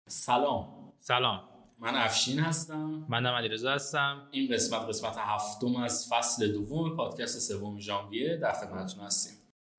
سلام. من افشین هستم. منم علیرضا هستم. این قسمت هفتم از فصل دوم پادکست سوم ژانویه در خدمتتون هستیم.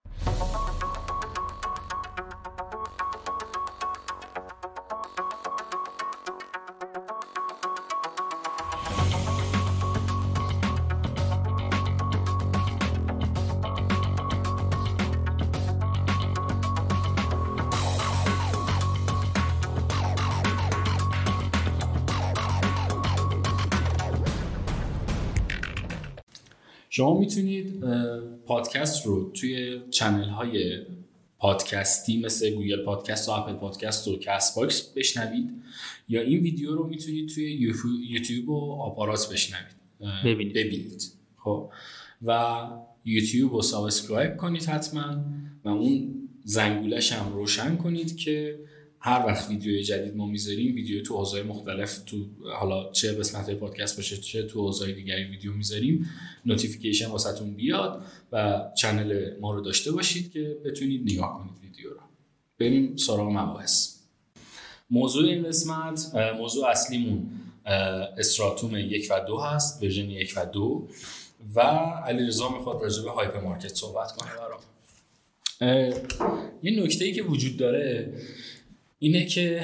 شما میتونید پادکست رو توی چنل های پادکستی مثل گوگل پادکست و اپل پادکست و کست باکس بشنوید، یا این ویدیو رو میتونید توی یوتیوب و آپارات ببینید. خب و یوتیوب رو سابسکرایب کنید حتما و اون زنگولش هم روشن کنید که هر وقت ویدیوی جدید ما میذاریم، ویدیو تو حوزه‌های مختلف، تو حالا چه قسمت‌های پادکست باشه چه تو حوزه‌های دیگری ویدیو میذاریم، نوتیفیکیشن واسهتون بیاد و چنل ما رو داشته باشید که بتونید نگاه کنید ویدیو رو. بریم سراغ مباحث. موضوع این قسمت، موضوع اصلیمون استراتوم 1 و 2 هست، ورژن 1 و 2 و علیرضا میخواد راجع به هایپر مارکت صحبت کنه برام. یه نکته‌ای که وجود داره اینه که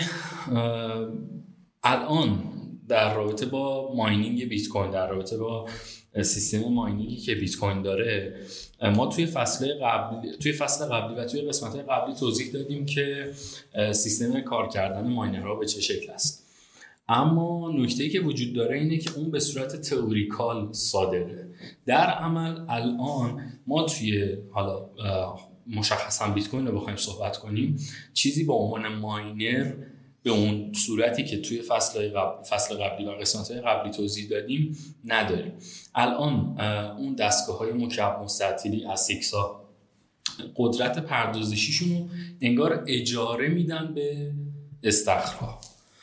الان در رابطه با ماینینگ بیت کوین، در رابطه با سیستم ماینینگی که بیت کوین داره، ما توی فصل قبلی و توی قسمت‌های قبلی توضیح دادیم که سیستم کار کردن ماینرها به چه شکل است. اما نکته‌ای که وجود داره اینه که اون به صورت تئوریکال صادره. در عمل الان ما توی حالا مشخصا بیت کوین رو بخوایم صحبت کنیم، چیزی به عنوان ماینر به اون صورتی که توی فصل قبلی و قسمت‌های قبلی توضیح دادیم نداریم. الان اون دستگاه‌های مکعب مستطیلی اسیکسا قدرت پردازشیشون رو انگار اجاره میدن به استخرها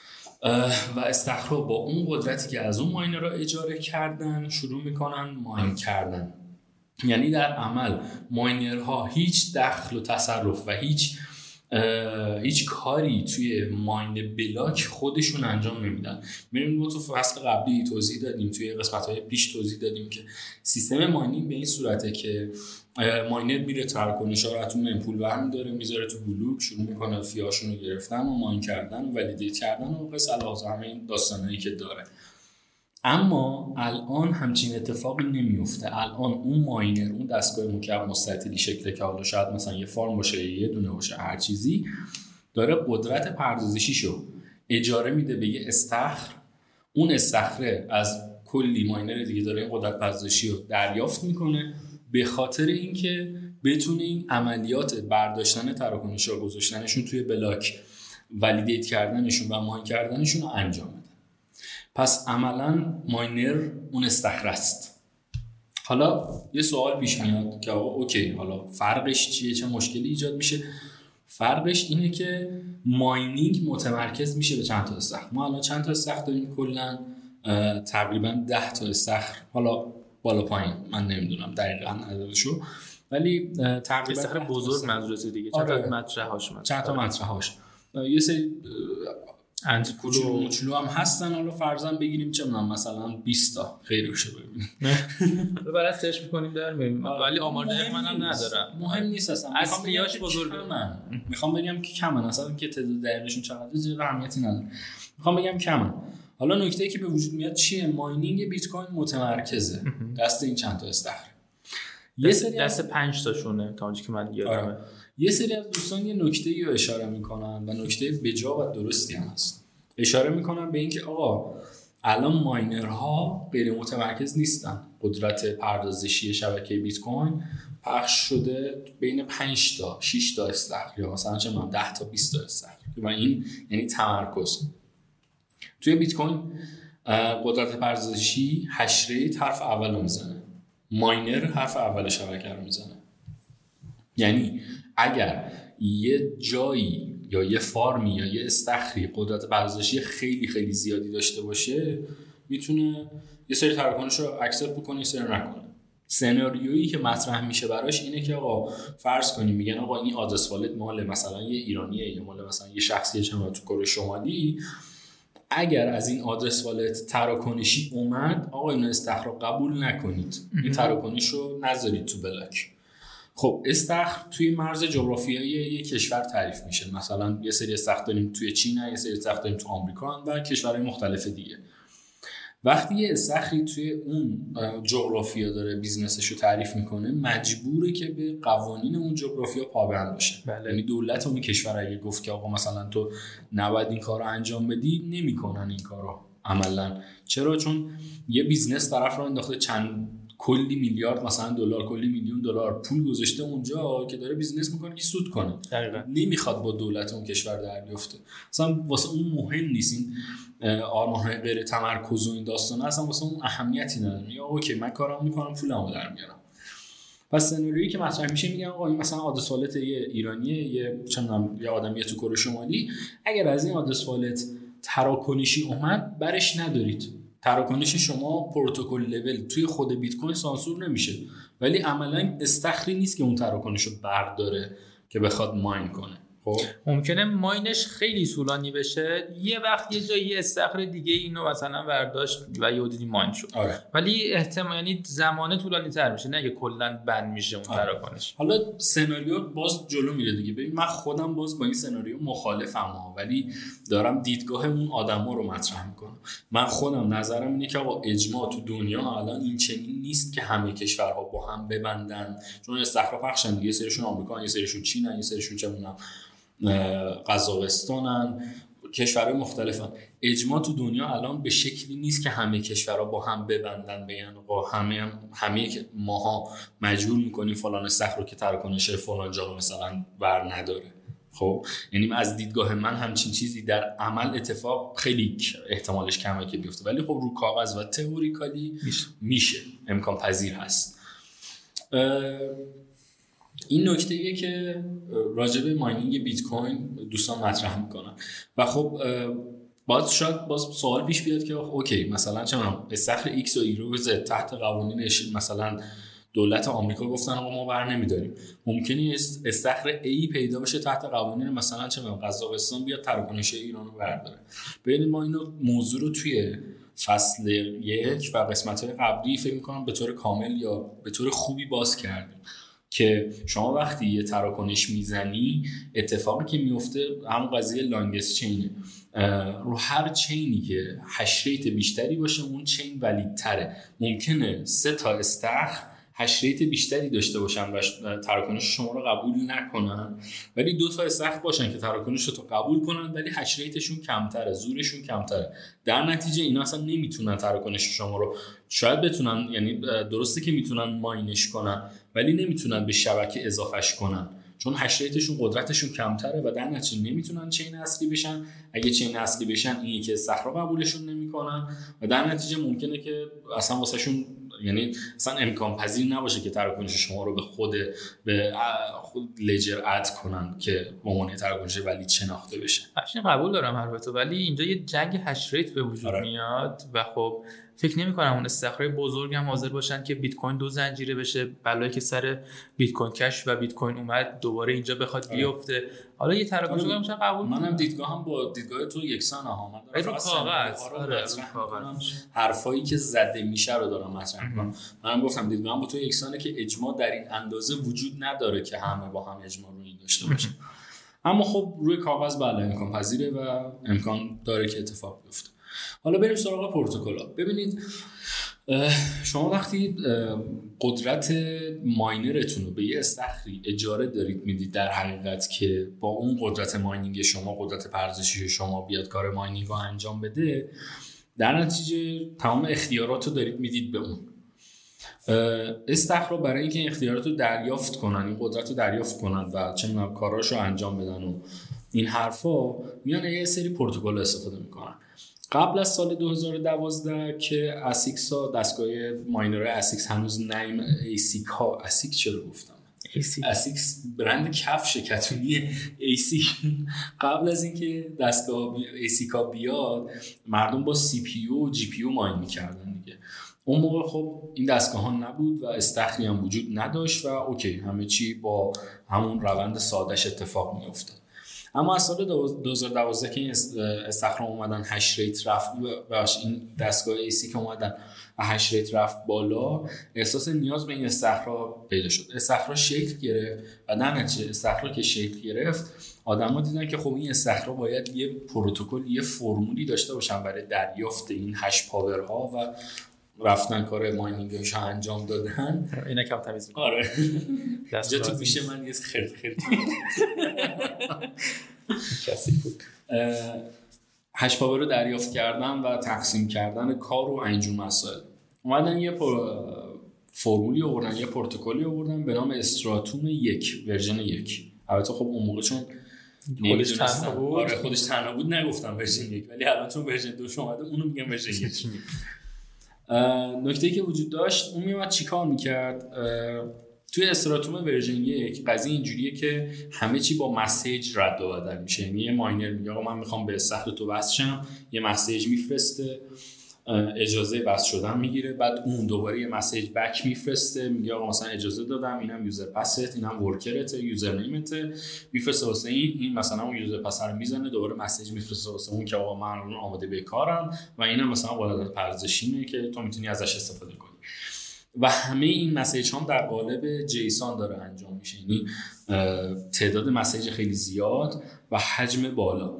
و استخرها با اون قدرتی که از اون ماینرها اجاره کردن شروع میکنن ماین کردن. یعنی در عمل ماینرها هیچ دخل و تصرف و هیچ کاری توی ماین بلاک خودشون انجام نمیدن. ما تو فصل قبلی توضیح دادیم، توی قسمت‌های پیش توضیح دادیم که سیستم ماینینگ به این صورته که ماینر میره تراکنش‌ها رو از اون پول برمی‌داره میذاره تو بلوک، شروع میکنه فیاشون رو گرفتن و ماین کردن و ولیدیت کردن و قصه لازم همه این داستانایی که داره. اما الان همچین اتفاقی نمیفته. الان اون ماینر، اون دستگاه مکعب مستطیلی شکله که حالا شاید مثلا یه فارم باشه، یه دونه باشه، هر چیزی، داره قدرت پردازشیشو اجاره میده به یه استخر. اون استخره از کلی ماینر دیگه داره این قدرت پردازشی رو دریافت میکنه به خاطر اینکه بتونه این عملیات برداشتن تراکنش‌ها، گذاشتنشون توی بلاک، ولیدیت کردنشون و ماین کردنشون رو انجام بده. پس عملاً ماینر اون استخر است. حالا یه سوال پیش میاد که اوکی، حالا فرقش چیه؟ چه مشکلی ایجاد میشه؟ فرقش اینه که ماینینگ متمرکز میشه به چند تا استخر. ما الان چند تا استخر داریم؟ کلاً تقریباً 10 تا استخر، حالا بالا پایین من نمیدونم دقیقاً عددشو، ولی تقریباً استخر بزرگ منظورته دیگه. چند تا مطرح‌هاش یه سری کوچولو هم هستن. حالا فرضاً بگیریم چه می‌دونم مثلا 20 تا خیلی بشه ببینیم. بعد سرچ می‌کنیم در می‌بینیم، ولی آمار دقیق منم ندارم. مهم نیست اصلا. اصلیاش بزرگه. میخوام بگم که کمن، اصلا که تعداد دقیقشون چقدره زیر اهمیتی نداره. میخوام بگم کمن. حالا نکته‌ای که به وجود میاد چیه؟ ماینینگ بیت کوین متمرکزه دست این چند تا استخر. دست 5 تاشونه تا اونجایی که من یادمه. یه سری از دوستان یه نکته‌ای رو اشاره میکنن و نکته بجا و درستی هم هست. اشاره میکنن به اینکه آقا الان ماینرها غیر متمرکز نیستن. قدرت پردازشی شبکه بیت کوین پخش شده بین 5 تا 6 تا استخر یا مثلا چه من 10 تا 20 تا استخر و این یعنی تمرکز. توی بیت کوین قدرت پردازشی هش ریت حرف اول رو میزنه، ماینر حرف اول شبکه رو میزنه. یعنی اگر یه جایی یا یه فارمی یا یه استخری قدرت پردازشی خیلی خیلی زیادی داشته باشه، میتونه یه سری تراکنش رو اکسپت بکنه، یه سری نکنه. سناریویی که مطرح میشه براش اینه که آقا فرض کنیم میگن آقا این آدرس والت مال مثلا یه ایرانیه یا مال مثلا یه شخصیه چه تو کره شمالی، اگر از این آدرس والت تراکنشی اومد آقا اینو استخر قبول نکنید، این تراکنشو نذارید تو بلاک. خب استخر توی مرز جغرافیایی یک کشور تعریف میشه، مثلا یه سری استخر داریم توی چین، یه سری استخر داریم تو آمریکا و کشورهای مختلف دیگه. وقتی یه استخری توی اون جغرافیا داره بیزنسشو تعریف میکنه مجبوره که به قوانین اون جغرافیا پابند باشه. یعنی دولت اون کشور اگه گفت که آقا مثلا تو نباید این کارو انجام بدی، نمیکنن این کارو عملا. چرا؟ چون یه بیزنس طرف رو انداخته کلی میلیارد مثلا دلار، کلی میلیون دلار پول گذاشته اونجا که داره بیزنس میکنه که سود کنه. نمیخواد با دولت اون کشور در بیفته. مثلا واسه اون مهم نیست این آرمان‌های غیر تمرکز و این داستانا، اصلا واسه اون اهمیتی نداره. یا اوکی من کارام میکنم پولمو در میارم. پس سناریویی که مطرح میشه میگن آقا این مثلا آدرس والت یه ایرانیه، یه آدمیه تو کره شمالی، اگر از این آدرس والت تراکنشی اومد برش ندارید. تراکنش شما پروتکل لول توی خود بیت کوین سانسور نمیشه، ولی عملاً استخری نیست که اون تراکنشو برداره که بخواد ماین کنه. خب ممکنه ماینش خیلی طولانی بشه، یه وقت یه جایی استخر دیگه اینو مثلا برداشت و یه حدودی ماین شد. ولی احتمال یعنی زمان طولانی تر میشه، نه که کلا بند میشه اون تراکنش. حالا سناریو باز جلو میره دیگه. ببین من خودم باز با این سناریو مخالفم ولی دارم دیدگاه اون آدما رو مطرح میکنم. من خودم نظرم اینه که آقا اجماع تو دنیا الان این چنین نیست که همه کشورها با هم ببندن، چون استخر پخشن دیگه، یه سریشون آمریکا، یه سریشون چین، یه سریشون چه میدونم قزاقستانن، کشورهای مختلفن. اجماع تو دنیا الان به شکلی نیست که همه کشورها با هم ببندن بگن آقا همه ماها مجبور میکنیم فلان استخر رو که تراکنش فلان جا مثلا ور نداره. خب یعنی از دیدگاه من همچین چیزی در عمل اتفاق خیلی احتمالش کمه که بیفته، ولی خب رو کاغذ و تئوریکالی میشه، امکان پذیر هست. این نکته‌ایه که راجع به ماینینگ بیت کوین دوستان مطرح میکنن و خب شاید باز سوال پیش بیاد که اوکی مثلا چرا استخر ایکس و ایگرگ و زد تحت قوانین مثلا دولت آمریکا گفتن آقا ما بر نمیداریم، ممکنه استخر ای پیدا بشه تحت قوانین مثلا چه میدونم قزاقستان بیاد تراکنش ایران رو برداره. ببینید ما اینو موضوع رو توی فصل 1 و قسمت‌های قبلی فکر می‌کنم به طور کامل یا به طور خوبی باز کردیم که شما وقتی یه تراکنش میزنی اتفاقی که میفته همون قضیه لانگست چینه. رو هر چینی که هش ریت بیشتری باشه اون چین ولیدتره. ممکنه 3 تا استخر هش ریت بیشتری داشته باشن و تراکنش شما رو قبول نکنن، ولی 2 تا استخر باشن که تراکنش رو قبول کنن ولی هش ریتشون کمتره، زورشون کمتره. در نتیجه اینا اصلا نمیتونن تراکنش شما رو، شاید بتونن، یعنی درسته که میتونن ماینش کنن ولی نمیتونن به شبکه اضافهش کنن چون هش ریتشون قدرتشون کمتره و در نتیجه نمیتونن چین اصلی بشن. اگه چین اصلی بشن این یکی استخر قبولشون نمیکنن و در نتیجه ممکنه که اصلا واسهشون یعنی اصلا امکان پذیر نباشه که تراکنش شما رو به خود لجر اد کنن که به عنوان تراکنش ولید شناخته بشه. همین قبول دارم حرفتو، ولی اینجا یه جنگ هش ریت به وجود میاد و خب فکر نمی‌کنم اون استخرای بزرگ هم حاضر باشن که بیت کوین 2 زنجیره بشه، بلایی که سر بیت کوین کش و بیت کوین اومد دوباره اینجا بخواد بیفته. حالا یه تراکنش رو میشه قبول کنم. منم دیدگاهم با دیدگاه تو یکسان ها. من رو کاغذ حرفایی که زده میشه رو دارم مطرح می‌کنم. منم گفتم دیدگاهم با تو یکسانه که اجماع در این اندازه وجود نداره که همه با هم اجماع رو این داشته باشن. اما خب روی کاغذ بله امکان پذیره و امکان داره که اتفاق بیفته. حالا بریم سراغ پروتکل‌ها. ببینید شما وقتی قدرت ماینرتون رو به یه استخری اجاره دارید میدید، در حقیقت که با اون قدرت ماینینگ شما، قدرت پردازشی شما بیاد کار ماینینگ رو انجام بده، در نتیجه تمام اختیارات رو دارید میدید به اون استخر رو برای اینکه اختیارات رو دریافت کنن، این قدرت رو دریافت کنن و چه می‌دونم کاراش رو انجام بدن و این حرفا، میان یه سری پروتکل استفاده میکنن. قبل از سال 2012 که اسیکسا دستگاه ماینر اسیکس هنوز نیم ایسیک ها، اسیک چرا گفتم؟ اسیکس برند کفش کتونی ایسیک. قبل از اینکه دستگاه ایسیکا بیاد مردم با سی پی یو و جی پی یو ماین میکردن دیگه. اون موقع خب این دستگاه ها نبود و استخری هم وجود نداشت و اوکی همه چی با همون روند سادهش اتفاق می افتاد. اما از سال 2012 که این استخرام اومدن هش ریت رفت و این دستگاه ایسی که اومدن و هش ریت رفت بالا، احساس نیاز به این استخرا پیدا شد. استخرا شکل گرفت و در نتیجه استخرا که شکل گرفت آدما دیدن که خب این استخرا باید یه پروتکل، یه فرمولی داشته باشن برای دریافت این هش پاورها و رفتن کار ماینینگش انجام دادن. اینا کم تمیز می‌کنه. آره. جا تو گوشه من یه خرد کسی بود. هش پاور رو دریافت کردن و تقسیم کردن کار و اینجور مسائل. اومدن یه فرمولی آوردن، یه پروتکلی آوردن به نام استراتوم 1 ورژن 1. البته خب اون موقع چون خودش تنها بود، آره خودش تنها بود نگفتم ورژن 1، ولی الان چون ورژن 2 اومده اونو میگم ورژن 1. نکته‌ای که وجود داشت اون میومد چیکار میکرد؟ توی استراتوم ورژن 1 قضیه اینجوریه که همه چی با مسیج رد و بدل میشه. یعنی یه ماینر میگه آقا من میخوام به استخر تو وصل شم، یه مسیج میفرسته، اجازه وصل شدن میگیره، بعد اون دوباره یه مسیج بک میفرسته میگه آقا مثلا اجازه دادم، اینم یوزر پست، اینم ورکرت، یوزر نیمت، میفرسته واسه این مثلا اون یوزر پس رو میزنه، دوباره مسیج میفرسته واسه اون که آقا من آماده به کارم و اینم مثلا قابلیت پردازشیه که تو میتونی ازش استفاده کنی. و همه این مسیج هم در قالب جیسون داره انجام میشه، یعنی تعداد مسیج خیلی زیاد و حجم بالا.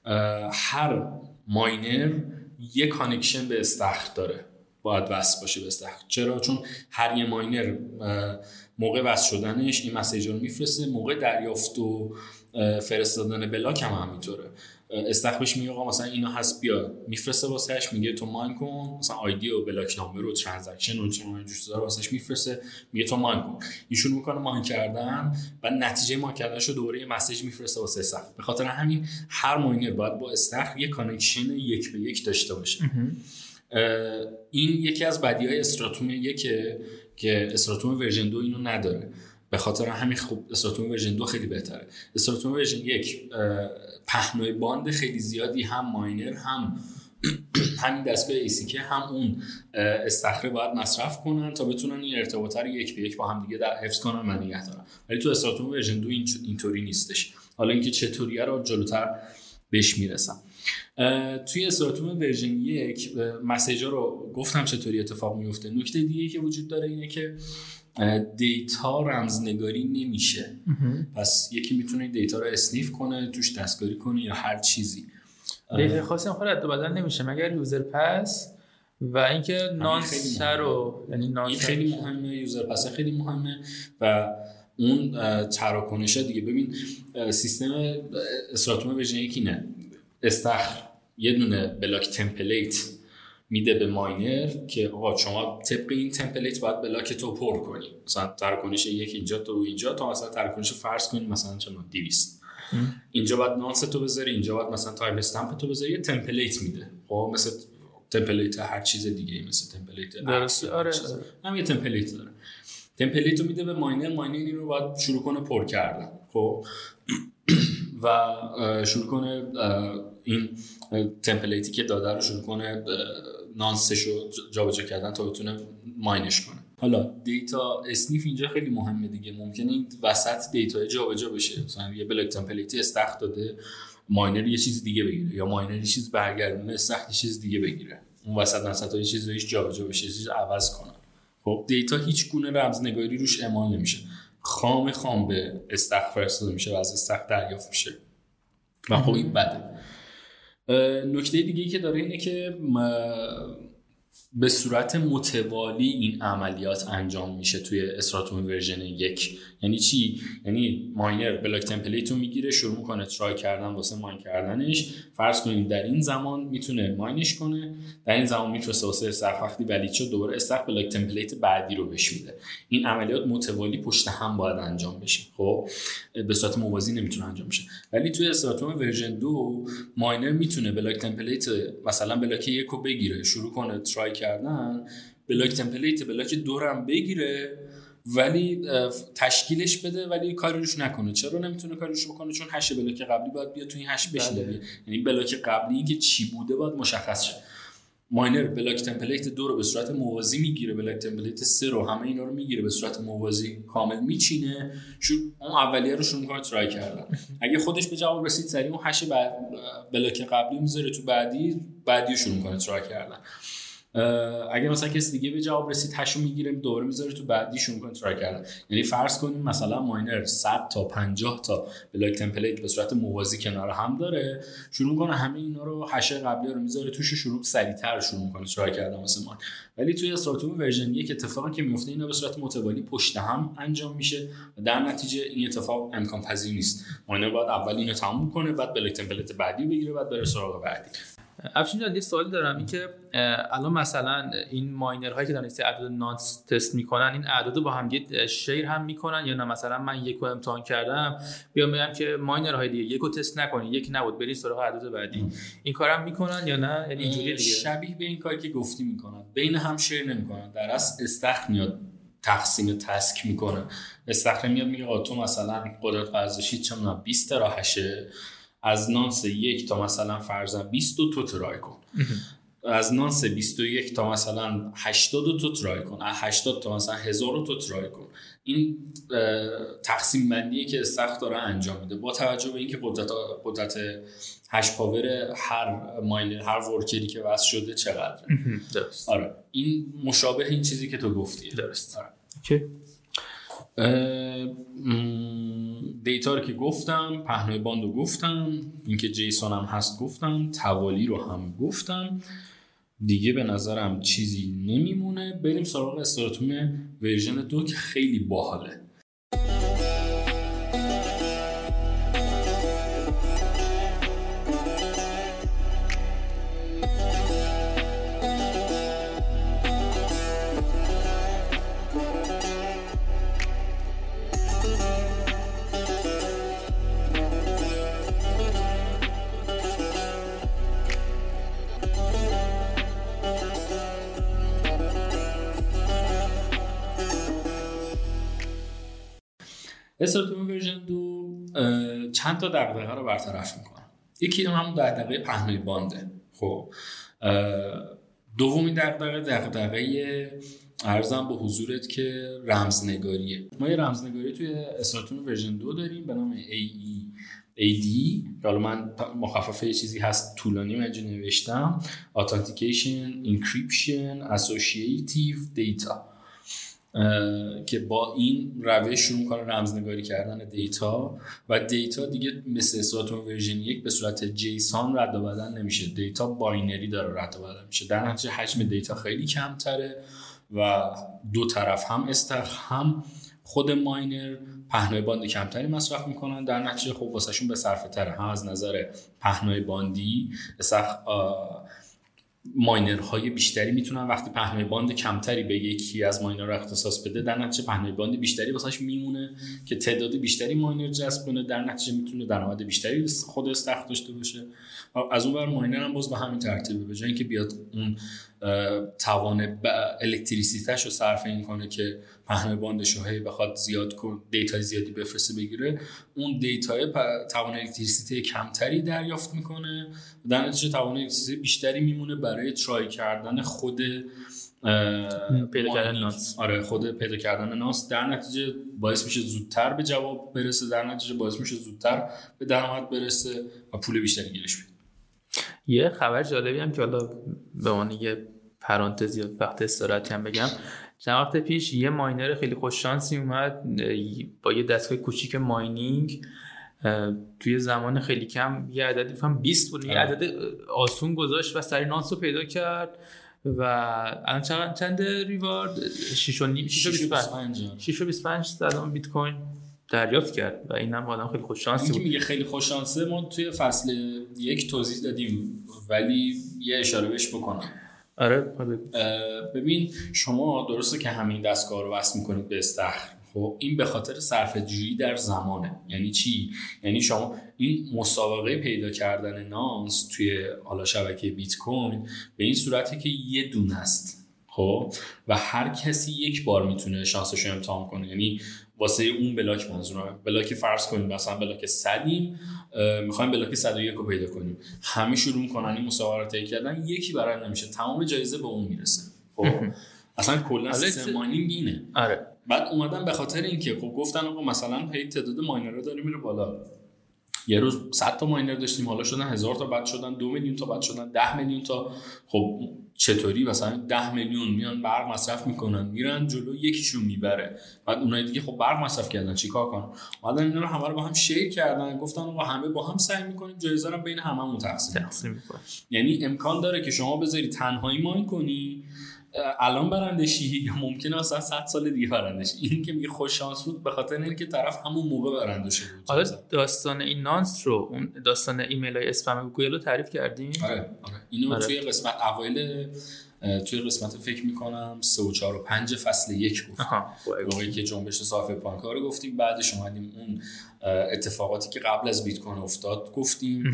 هر ماینر یه کانکشن به استخر داره، باید وصل باشه به استخر. چرا؟ چون هر یه ماینر موقع وصل شدنش این مسیج رو میفرسته، موقع دریافت و فرستادن بلاک هم همینطوره. استخرش میگه آقا مثلا اینا هست بیا، میفرسته واسهش، میگه تو ماین کن، مثلا آیدی و بلاک نامبر و ترانزکشن و اینجور چیزا رو واسهش میفرسته، میگه تو ماین کن. ایشون میکنه ماین کردن و نتیجه ماین کردنش رو دوباره یه مسیج میفرسته واسه استخر. به خاطر همین هر ماینر باید با استخر یه کانکشن 1 به 1 داشته باشه. این یکی از بدیهای استراتوم 1 که استراتوم ورژن 2 اینو نداره. به خاطر همین خوب استراتوم ورژن 2 خیلی بهتره. استراتوم ورژن 1 پهنای باند خیلی زیادی هم ماینر هم همین دستگاه ایسی هم اون استخره باید مصرف کنن تا بتونن این ارتباط رو 1 به 1 با هم دیگه حفظ کنن و نگه دارن. ولی تو استراتوم ورژن 2 اینطوری نیستش. حالا اینکه چطوریه رو جلوتر بهش میرسم. توی استراتوم ورژن 1 مسیجا رو گفتم چطوری اتفاق میفته. نکته دیگه که وجود داره اینه که دیتا رمزنگاری نمیشه. پس یکی میتونه دیتا رو اسنیف کنه، توش دستکاری کنه یا هر چیزی. دیتا خاصی هم رد و بدل نمیشه مگر یوزر پس و اینکه نانس رو، یعنی نانس خیلی مهمه، یوزر پس خیلی مهمه و اون تراکنشا دیگه. ببین سیستم استراتوم ورژن 1 نه، استخر یه دونه بلاک تمپلیت میده به ماینر که آقا شما طبق این تمپلیت باید بلاک تو پر کنی، مثلا تراکنش 1 اینجا تو اینجا، تا مثلا تراکنش فرض کنی مثلا چند 200 اینجا باید نانس تو بذاری، اینجا باید مثلا تایپ استمپ تو بذاری. یه تمپلیت میده، خب مثل تمپلیت هر چیز دیگه، مثل تمپلیت درست. آره هم یه تمپلیت داره. تمپلیت رو میده به ماینر این رو باید شروع کنه پر کردن، خب و شروع کنه این تمپلیتی که داده رو شروع کنه نانسش رو جابجا کردن تا بتونه ماینش کنه. حالا دیتا اسنیف اینجا خیلی مهمه دیگه. ممکنه این وسط دیتا جابجا بشه، مثلا یه بلاک تمپلیتی استخر داده، ماینر یه چیز دیگه بگیره یا ماینر یه چیز برگردونه استخر یه چیز دیگه بگیره، اون وسط یه چیز روش جابجا بشه، یه چیز عوض کنه. خب دیتا هیچ گونه رمزنگاری روش اعمال نمیشه، خام به استخر فرستاده میشه و از استخر دریافت میشه و خب این بده. نکته دیگه‌ای که داره اینه که به صورت متوالی این عملیات انجام میشه توی استراتوم ورژن 1. یعنی چی؟ یعنی ماینر بلاک تمپلیت رو میگیره، شروع میکنه ترای کردن واسه ماین کردنش. فرض کنید در این زمان میتونه ماینش کنه، در این زمان میفرسته واسه استخر، وقتی ولید شد دوباره استخر بلاک تمپلیت بعدی رو بهش میده. این عملیات متوالی پشت هم باید انجام بشه، خب به صورت موازی نمیتونه انجام بشه. ولی توی استراتوم ورژن 2 ماینر میتونه بلاک تمپلیت مثلا بلاک 1 رو بگیره، شروع کنه ترای کردن، بلاک تمپلیت بلاک 2 رو هم بگیره ولی تشکیلش بده ولی کاری روش نکنه. چرا نمیتونه کاری روش بکنه؟ چون هش بلاک قبلی باید بیاد تو این هش بشینه. یعنی بلاک قبلی که چی بوده باید مشخص شه. ماینر بلاک تمپلیت 2 رو به صورت موازی میگیره، بلاک تمپلیت 3 رو، همه اینا رو میگیره به صورت موازی کامل میچینه، اون اولیه رو شروع میکنه ترای کردن. اگه خودش به جواب رسید سریع اون هش بلاک قبلی میذاره تو بعدی رو شروع میکنه ترای کردن. اگه مثلا کسی دیگه به جواب رسید هشو میگیره دوباره میذاره تو بعدی شروع میکنه ترای کردن. یعنی فرض کنیم مثلا ماینر 100 تا 50 تا بلاک تمپلیت به صورت موازی کنار هم داره، شروع میکنه همه اینا رو هش قبلی رو میذاره توش، شروع سریعتر شروع میکنه ترای کردن واسه ما. ولی توی استراتوم ورژن 1 اتفاقی که میفته اینا به صورت متوالی پشت هم انجام میشه و در نتیجه این اتفاق امکان پذیر نیست. ماینر باید اول اینو تموم کنه، بعد بلاک تمپلیت بعدی بگیره، بعد بره سراغ بعدی. افشین جان یه سوالی دارم، این که الان مثلا این ماینرهایی که دارن عدد نانس تست میکنن این اعداد رو با هم شیر هم میکنن یا نه؟ مثلا من یک رو امتحان کردم بیام بگم که ماینرهای دیگه یک رو تست نکنین، یک نبود برید سراغ اعداد بعدی، این کارم میکنن یا نه؟ یعنی اینجوریه دیگه شبیه به این کاری که گفتی میکنن، بین هم شیر نمیکنن. در اصل استخر میاد تقسیم تسک میکنه. استخر میاد میگه تو مثلا قدرت ورزشی چه 20 تا راهشه، از نانس 1 تا مثلا فرضاً 20 تو ترای کن، از نانس 21 تا مثلا 80 تو ترای کن، از 80 تا مثلا 1000 تو ترای کن. این تقسیم بندیه که استخر داره انجام میده با توجه به اینکه قدرت هش پاور هر ماینر، هر ورکری که واسه شده چقدره. درست. آره این مشابه این چیزی که تو گفتی. درست. آره. اوکی. دیتا رو که گفتم، پهنای باند رو گفتم، اینکه جیسون هم هست گفتم، توالی رو هم گفتم، دیگه به نظرم چیزی نمیمونه. بریم سراغ استراتوم ورژن 2 که خیلی باحاله. استراتوم ورژن 2 چند تا دغدغه رو برطرف میکنه. یکی همون دغدغه پهنای بانده. خب دومین دغدغه عرضم به حضورت که رمزنگاریه. ما یه رمزنگاری توی استراتوم ورژن 2 داریم به نام AD. حالا من مخففه یه چیزی هست طولانی من اینجا نوشتم: Authentication, Encryption, Associative Data، که با این روش شروع می‌کنه رمزنگاری کردن دیتا و دیتا دیگه مثل استراتوم ورژن 1 به صورت جیسون رد و بدل نمیشه، دیتا باینری داره رد و بدل میشه. در نتیجه حجم دیتا خیلی کمتره و دو طرف هم استخر هم خود ماینر پهنای باند کمتری مصرف میکنن. در نتیجه خب واسهشون به صرفه تره، هم از نظر پهنای باندی ماینرهای بیشتری میتونن وقتی پهنای باند کمتری به یکی از ماینرها اختصاص بده، در نتیجه پهنای باند بیشتری واسش میمونه که تعداد بیشتری ماینر جذب کنه، در نتیجه میتونه درآمد بیشتری خود استخر داشته باشه. از اون ور ماینر هم باز به همین ترتیبه، به جای اینکه بیاد اون توان الکتریسیته‌شو صرف این کنه که پهنای باندش رو بخواد زیاد کنه، دیتا زیادی بفرسته بگیره، اون دیتای توان الکتریسیته کمتری دریافت میکنه، در نتیجه توان الکتریسیته بیشتری میمونه برای ترای کردن خود پیدا کردن ناس. آره خود پیدا کردن ناس، در نتیجه باعث میشه زودتر به جواب برسه، در نتیجه باعث میشه زودتر به درآمد برسه و پول بیشتری گیرش بیاد. یه خبر جالبی هم که حالا به عنوان یه پرانتز یا وقت استراحتی هم بگم، چند وقت پیش یه ماینر خیلی خوش شانسی اومد با یه دستگاه کوچیک ماینینگ توی زمان خیلی کم یه عددی فهم 20 بود، یه عدد آسون گذاشت و سری نانس رو پیدا کرد و الان چند ریوارد 6.25 سلام بیت کوین دریافت کرد و اینم آدم خیلی خوش شانسی بود. میگه خیلی خوش شانسه، ما توی فصل 1 توضیح دادیم ولی یه اشاره بهش بکنم. آره ببین شما درسته که همین دستگاه رو وصل میکنید به استخر، خب این به خاطر صرفه‌جویی در زمانه. یعنی چی؟ یعنی شما این مسابقه پیدا کردن نانس توی حالا شبکه بیت کوین به این صورته که یه دونه است، خب و هر کسی یک بار میتونه شانسش رو امتحان کنه. یعنی واسه اون بلاک منظورم بلاک فرض کنیم مثلا بلاک 100 میخوایم بلاک 101 رو پیدا کنیم، همه شروع میکنن این مسابقه رو طی کردن، یکی برنده میشه، تمام جایزه به اون میرسه. خب اصلا کلا سیستم ماینینگ اینه. آره. بعد اومدن به خاطر اینکه خب گفتن آقا مثلا هی تعداد ماینرها داره میره بالا، یه روز 100 تا ماینر داشتیم، حالا شدن 1000 تا، بعد شدن 2 میلیون تا، بعد شدن 10 میلیون تا. خب چطوری مثلا 10 میلیون میان برق مصرف میکنن میرن جلو، یکیشون میبره، بعد اونای دیگه خب برق مصرف کردن چیکار کنن؟ اومدن اینا رو همه رو با هم شیر کردن، گفتن آقا همه با هم سعی میکنیم جایزه رو بین هممون تقسیم کنیم. یعنی امکان داره که شما بذاری تنهایی ماین کنی الان برنده شی، یا ممکنه مثلا 100 سال دیگه برنده شی. این که میگه خوش شانس بود به خاطر اینکه طرف همون موقع برنده شده بود. حالا داستان این نانس رو، اون داستان ایمیل های اسپم گوگل رو تعریف کردیم. آره اینو توی قسمت اوایل، توی قسمت فکر میکنم 3 و 4 و 5 فصل 1 گفتیم، موقعی که جنبش صافی پانکا رو گفتیم، بعدش اومدیم اون اتفاقاتی که قبل از بیت کوین افتاد گفتیم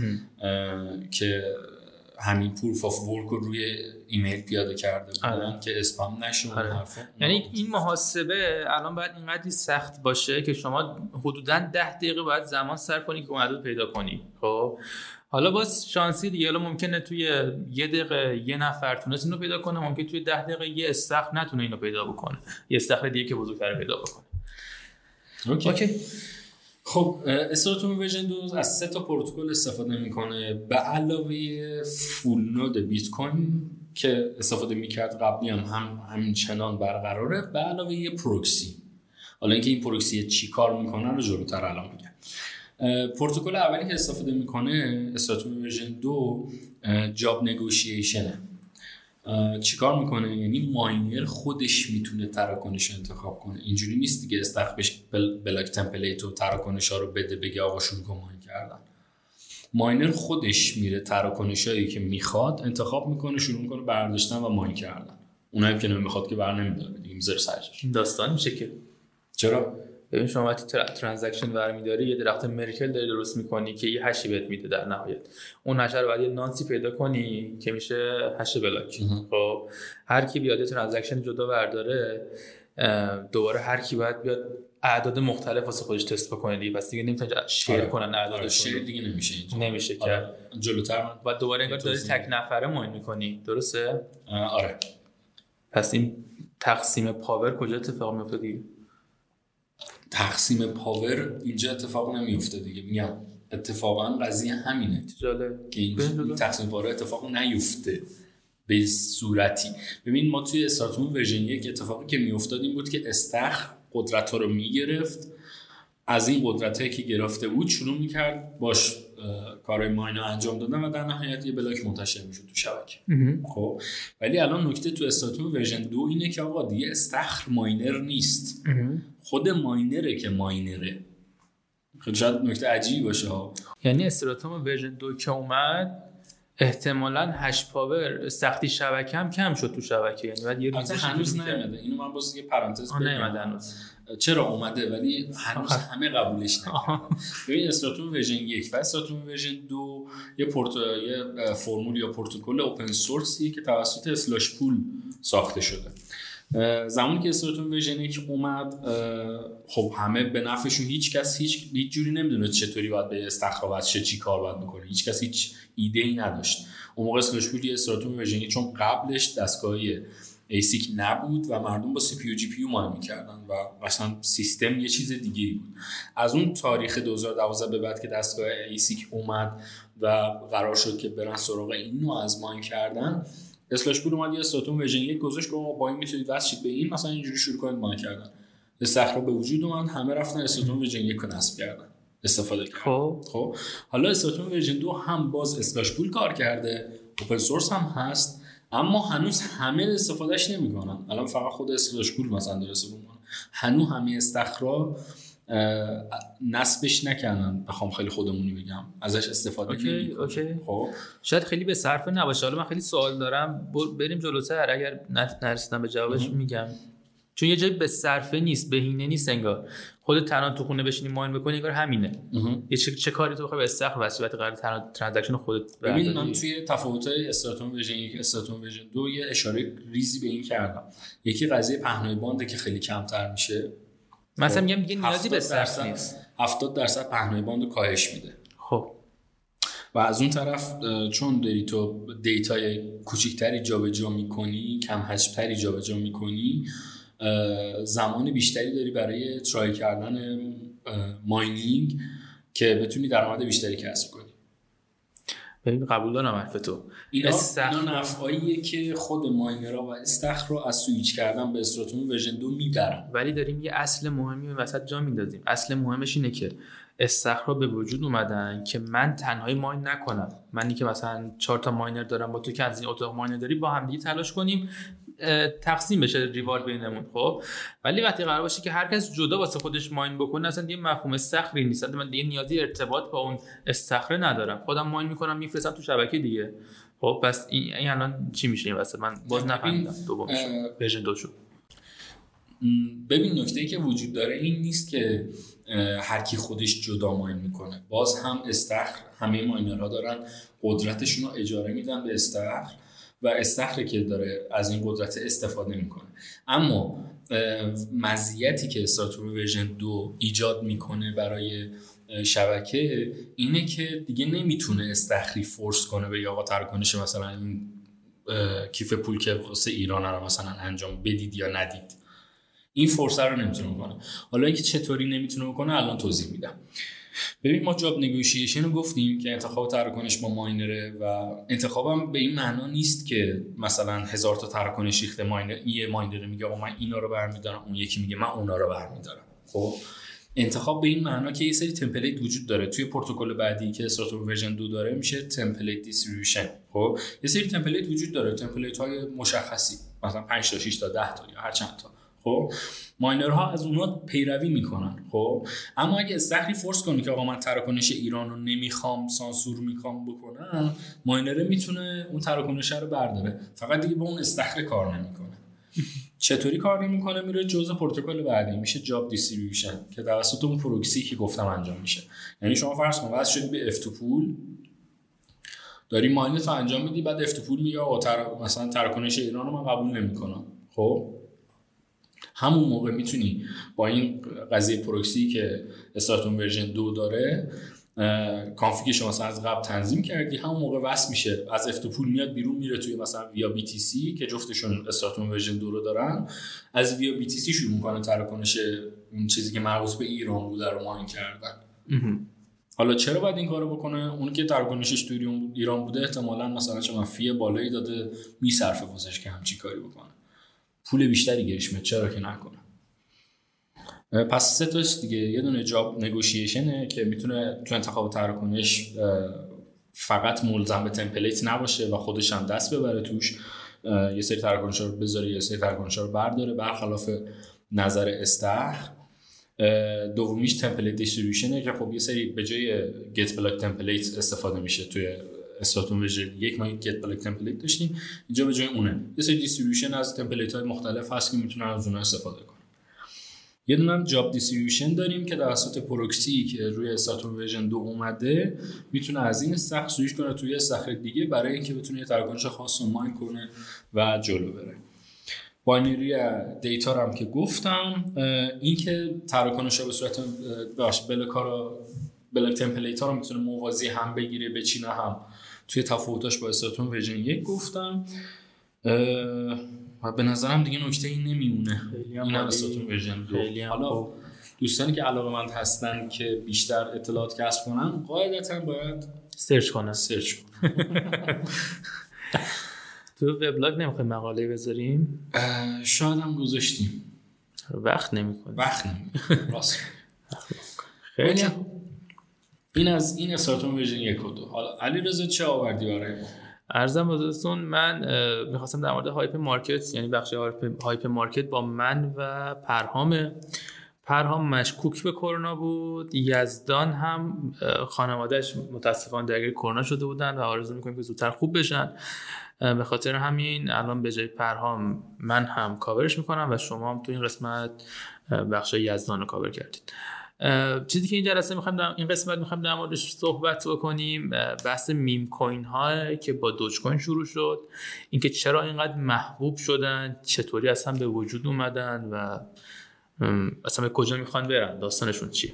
که همین پروف آف ورک رو روی ایمیل پیاده کرده بودن که اسپم نشه. یعنی این محاسبه الان باید اینقدر سخت باشه که شما حدوداً 10 دقیقه باید زمان صرف کنی که اون عدد پیدا کنی. خب حالا باز شانسی دیگه، حالا ممکنه توی 1 دقیقه یه نفر تونست اینو پیدا کنه، ممکنه توی 10 دقیقه یه استخر نتونه اینو پیدا بکنه، یه استخر دیگه که بزرگتر پیدا بکنه. اوکی. خب استراتوم ورژن 2 از 3 تا پروتکل استفاده میکنه به علاوه فول نود بیت کوین که استفاده میکرد قبلی هم همچنان برقراره، به علاوه یه پروکسی. حالا اینکه این پروکسی چی کار میکنه رو جلوتر الان میگم. پروتکل اولی که استفاده میکنه استراتوم ورژن 2 جاب نگوشیشنه. چیکار میکنه؟ یعنی ماینر خودش میتونه تراکنش انتخاب کنه، اینجوری نیست دیگه استخبش بلاک تمپلیت و تراکنش ها رو بده بگه آقا شروع کن ماین کردن. ماینر خودش میره تراکنشایی که میخواد انتخاب میکنه، شروع میکنه برداشتن و ماین کردن. اونایی که نمیخواد که بر نمیداره دیگه، میذاره سرش. داستان میشه که چرا؟ ببین شما وقتی ترانزکشن برمی‌داری یه درخت مرکل داری درست می‌کنی که یه هشی بهت میده، در نهایت اون هش رو بعد یه نانسی پیدا کنی که میشه هش بلاک. خب هر کی بیاد ترانزکشن جدا برداره، دوباره هر کی باید بیاد اعداد مختلف واسه خودش تست بکنه دیگه، پس دیگه نمیتونه شیر کنن اعدادشون. شیر دیگه نمیشه که جلوتر بعد دوباره انگار داری تک نفره ماین می‌کنی، درسته؟ آره. پس این تقسیم پاور کجا اتفاق میفته دیگه؟ تقسیم پاور اینجا اتفاق نمیفته دیگه. میگم اتفاقا قضیه همینه که این تقسیم پاور اتفاق نیفته به صورتی. ببین ما توی استراتوم ورژن 1 اتفاقی که میافتاد این بود که استخر قدرت ها رو میگرفت، از این قدرتایی که گرفته بود شروع میکرد باش کارهای ماین رو انجام دادن و در نهایت یه بلاک منتشر میشد تو شبکه. خب ولی الان نکته تو استراتوم ورژن 2 اینه که آقا دیگه استخر ماینر نیست، خود ماینره که ماینره. خیلی شاید نکته عجیبی باشه ها. یعنی استراتوم ورژن 2 که اومد احتمالاً هش پاور سختی شبکه هم کم شد تو شبکه، یعنی بعد یه روز هنوز نیومده. اینو من باز یه پرانتز بگم. چرا اومده ولی هنوز همه قبولش نکردن. ببین استراتوم ورژن 1 و استراتوم ورژن 2 یه فرمول یا پروتکل اوپن سورسی که توسط اسلاش پول ساخته شده. زمانی که استراتوم ورژن 1 اومد خب همه به نفعشون، هیچ کس هیچ جوری نمیدونه چطوری باید به استخراج چی کار باید بکنه، هیچ کس هیچ ایده‌ای نداشت. اون موقع اسلاش پول استراتوم ورژن 1 چون قبلش دستگاهی ایسیک نبود و مردم با سی پی یو جی پی یو ماین می‌کردن و مثلا سیستم یه چیز دیگه‌ای بود. از اون تاریخ 2012 به بعد که دستگاه ایسیک اومد و قرار شد که برن سراغ اینو از ماین کردن، اسلاش پول اومد یه استراتوم ورژن 1 گذاشت که با این میتونید وصل شید به این، مثلا اینجوری شروع کنید ماین کردن. استخراج به وجود اومد، همه رفتن استراتوم ورژن 1 رو نصب کردن، استفاده کردن. خب حالا استراتوم ورژن 2 هم باز اسلاش پول کار کرده، اوپن سورس هم هست، اما هنوز همه استفادهش نمیکنن. الان فقط خود اسلاش پول مثلا داره استفاده میکنه، هنوز همه استخراج نصبش نکردن. بخوام خیلی خودمونی بگم ازش استفاده نمیکنن. خب شاید خیلی به صرفه نباشه. حالا من خیلی سوال دارم، بریم جلوتر، اگر نرسیدم به جوابش میگم. چون یه جایی به صرفه نیست، بهینه نیست، انگار خودت تنها تو خونه بشینی ماین بکنی، انگار همینه. یه چه کاری تو بخوای به استخر وسیلت قرار ترانزکشن خودت برداری. ببین من توی تفاوت‌های استراتوم ورژن 1 استراتوم ورژن 2 یه اشاره ریزی به این کردم. یکی قضیه پهنای بانده که خیلی کمتر میشه مثلا میگم دیگه نیازی به استخر نیست. 70% پهنای باند رو کاهش میده. خب و از اون طرف چون داری تو دیتای کوچیکتری جابجا میکنی، کم حجم‌تری جابجا میکنی، زمان بیشتری داری برای ترای کردن ماینینگ که بتونی درآمد بیشتری کسب کنی. ببین قبول دارم حرف تو. اینا نفعاییه که خود ماینرها و استخر رو از سویچ کردن به استراتوم ورژن 2 میبرن. ولی داریم یه اصل مهمی وسط جا میندازیم. اصل مهمش اینه که استخرها به وجود اومدن که من تنهایی ماین نکنم. منی که مثلا 4 تا ماینر دارم با تو که از این اتاق ماینر داری، با هم دیگه تلاش کنیم تقسیم بشه ریوارد بینمون. خب ولی وقتی قرار باشه که هر کس جدا واسه خودش ماین بکنه، اصلا دیگه مفهوم استخری نیست. من دیگه نیازی ارتباط با اون استخر ندارم، خودم ماین میکنم میفرستم تو شبکه دیگه. خب پس این الان چی میشه این واسه من باز نفهمیدم دومش ورژن 2 شو. ببین نکته‌ای که وجود داره این نیست که هر کی خودش جدا ماین میکنه. باز هم استخر، همه ماینرها دارن قدرتشون رو اجاره میدن به استخر و استخری که داره از این قدرت استفاده میکنه. اما مزیتی که استراتوم ورژن 2 ایجاد میکنه برای شبکه اینه که دیگه نمیتونه استخری فورس کنه به آقا تراکنش مثلا این کیف پول که واسه ایران رو مثلا انجام بدید یا ندید. این فرصت رو نمیتونه بکنه. حالا اینکه چطوری نمیتونه بکنه الان توضیح میدم. ببین ما جاب نگوشیشن رو گفتیم که انتخاب تراکنش با ماینره و انتخابم به این معنا نیست که مثلا 1000 تا تراکنش ریخته ماینر، یه ماینر میگه آقا من اینا رو برمی‌دارم، اون یکی میگه من اونا رو برمی‌دارم. خب انتخاب به این معنا که یه سری تمپلیت وجود داره. توی پروتکل بعدی که استراتوم ورژن 2 داره میشه تمپلیت دیستریبیوشن. خب یه سری تمپلیت وجود داره، تمپلیت‌های مشخصی، مثلا 5 تا 6 تا 10 تا یا هر چند تا. خب ماینرها از اونها پیروی میکنن. خب اما اگه استخری فورس کنی که آقا من تراکنش ایران رو نمیخوام، سانسور میخوام بکنم، ماینره میتونه اون تراکنش رو برداره، فقط دیگه با اون استخر کار نمیکنه. چطوری کار نمیکنه؟ میره جزء پروتکل بعدی، میشه جاب دیستریبیوشن که توسط اون پروکسی که گفتم انجام میشه. یعنی شما فرض کن واسه شدی به اف تو پول داری ماینت رو انجام میدی، بعد اف تو پول میگه آقا مثلا تراکنش ایران رو من قبول نمیکنم. خب همون موقع میتونی با این قضیه پروکسی که استراتوم ورژن 2 داره کانفیگش مثلا از قبل تنظیم کردی، همون موقع وصل میشه، از اف تو پول میاد بیرون میره توی مثلا ویا بی تی سی که جفتشون استراتوم ورژن 2 رو دارن، از ویا بی تی سی شروع میکنه تراکنش اون چیزی که مربوط به ایران بوده رو ماین کردن. حالا چرا باید این کارو بکنه؟ اون که تراکنشش توی ایران بوده احتمالاً مثلا چون فی بالایی داده میصرفه واسش که همچین کاری بکنه، پول بیشتری گیرش میاد، چرا که نکنه. پس 3 تاش دیگه، یه دونه جاب نگوشیشنه که میتونه تو انتخاب تراکنش فقط ملزم به تمپلیت نباشه و خودش هم دست ببره توش، یه سری تراکنش‌ها رو بذاره یه سری تراکنش‌ها رو برداره، برخلاف نظر استخر. دومیش تمپلیت دیستریبیوشنه که خب یه سری به جای گت بلاک تمپلیت استفاده میشه. توی استراتوم ورژن 1 ما گت بلاک تمپلیت داشتیم، اینجا به جای اونه یه سری دیستریبیوشن از تمپلیت‌های مختلف هست که میتونن از اونها استفاده کنن. یه دونه هم جاب دیستریبیوشن داریم که توسط پروکسی که روی استراتوم ورژن 2 اومده میتونه از این استخر سویچ کنه توی استخر دیگه برای اینکه بتونه یه تراکنش خاص رو ماین کنه و جلو بره. باینری دیتا رو هم که گفتم، این که تراکنش‌ها به صورت بلاک تمپلیت ها رو میتونه موازی هم بگیره بچینه هم، توی تفاوتاش با استراتوم ورژن 1 گفتم. به نظرم دیگه نکته این نمیمونه. این هم استراتوم ورژن 2. حالا دوستانی که علاقه‌مند هستن که بیشتر اطلاعات کسب کنن قاعدتاً باید سرچ کنن. تو وبلاگ نمیخوای مقاله بذاریم؟ شاید هم گذاشتیم، وقت نمیکنه. راست. خیلی این از این استراتوم ورژن 1 و 2. حالا علیرضا چه آوردی برای ما؟ عرضم حضورتون من میخواستم در مورد هایپ مارکت، یعنی بخش هایپ مارکت با من و پرهام مشکوک به کرونا بود. یزدان هم خانوادهش متاسفانه درگیر کرونا شده بودن و آرزو میکنیم که زودتر خوب بشن. به خاطر همین الان به جای پرهام من هم کاورش میکنم و شما هم تو این قسمت بخش یزدان رو کاور کردید. چیزی که این جلسه این قسمت میخوایم در موردش صحبت بکنیم بحث میم کوین ها که با دوج کوین شروع شد، اینکه چرا اینقدر محبوب شدن، چطوری اصلا به وجود اومدن و اصلا به کجا میخوان برن، داستانشون چیه.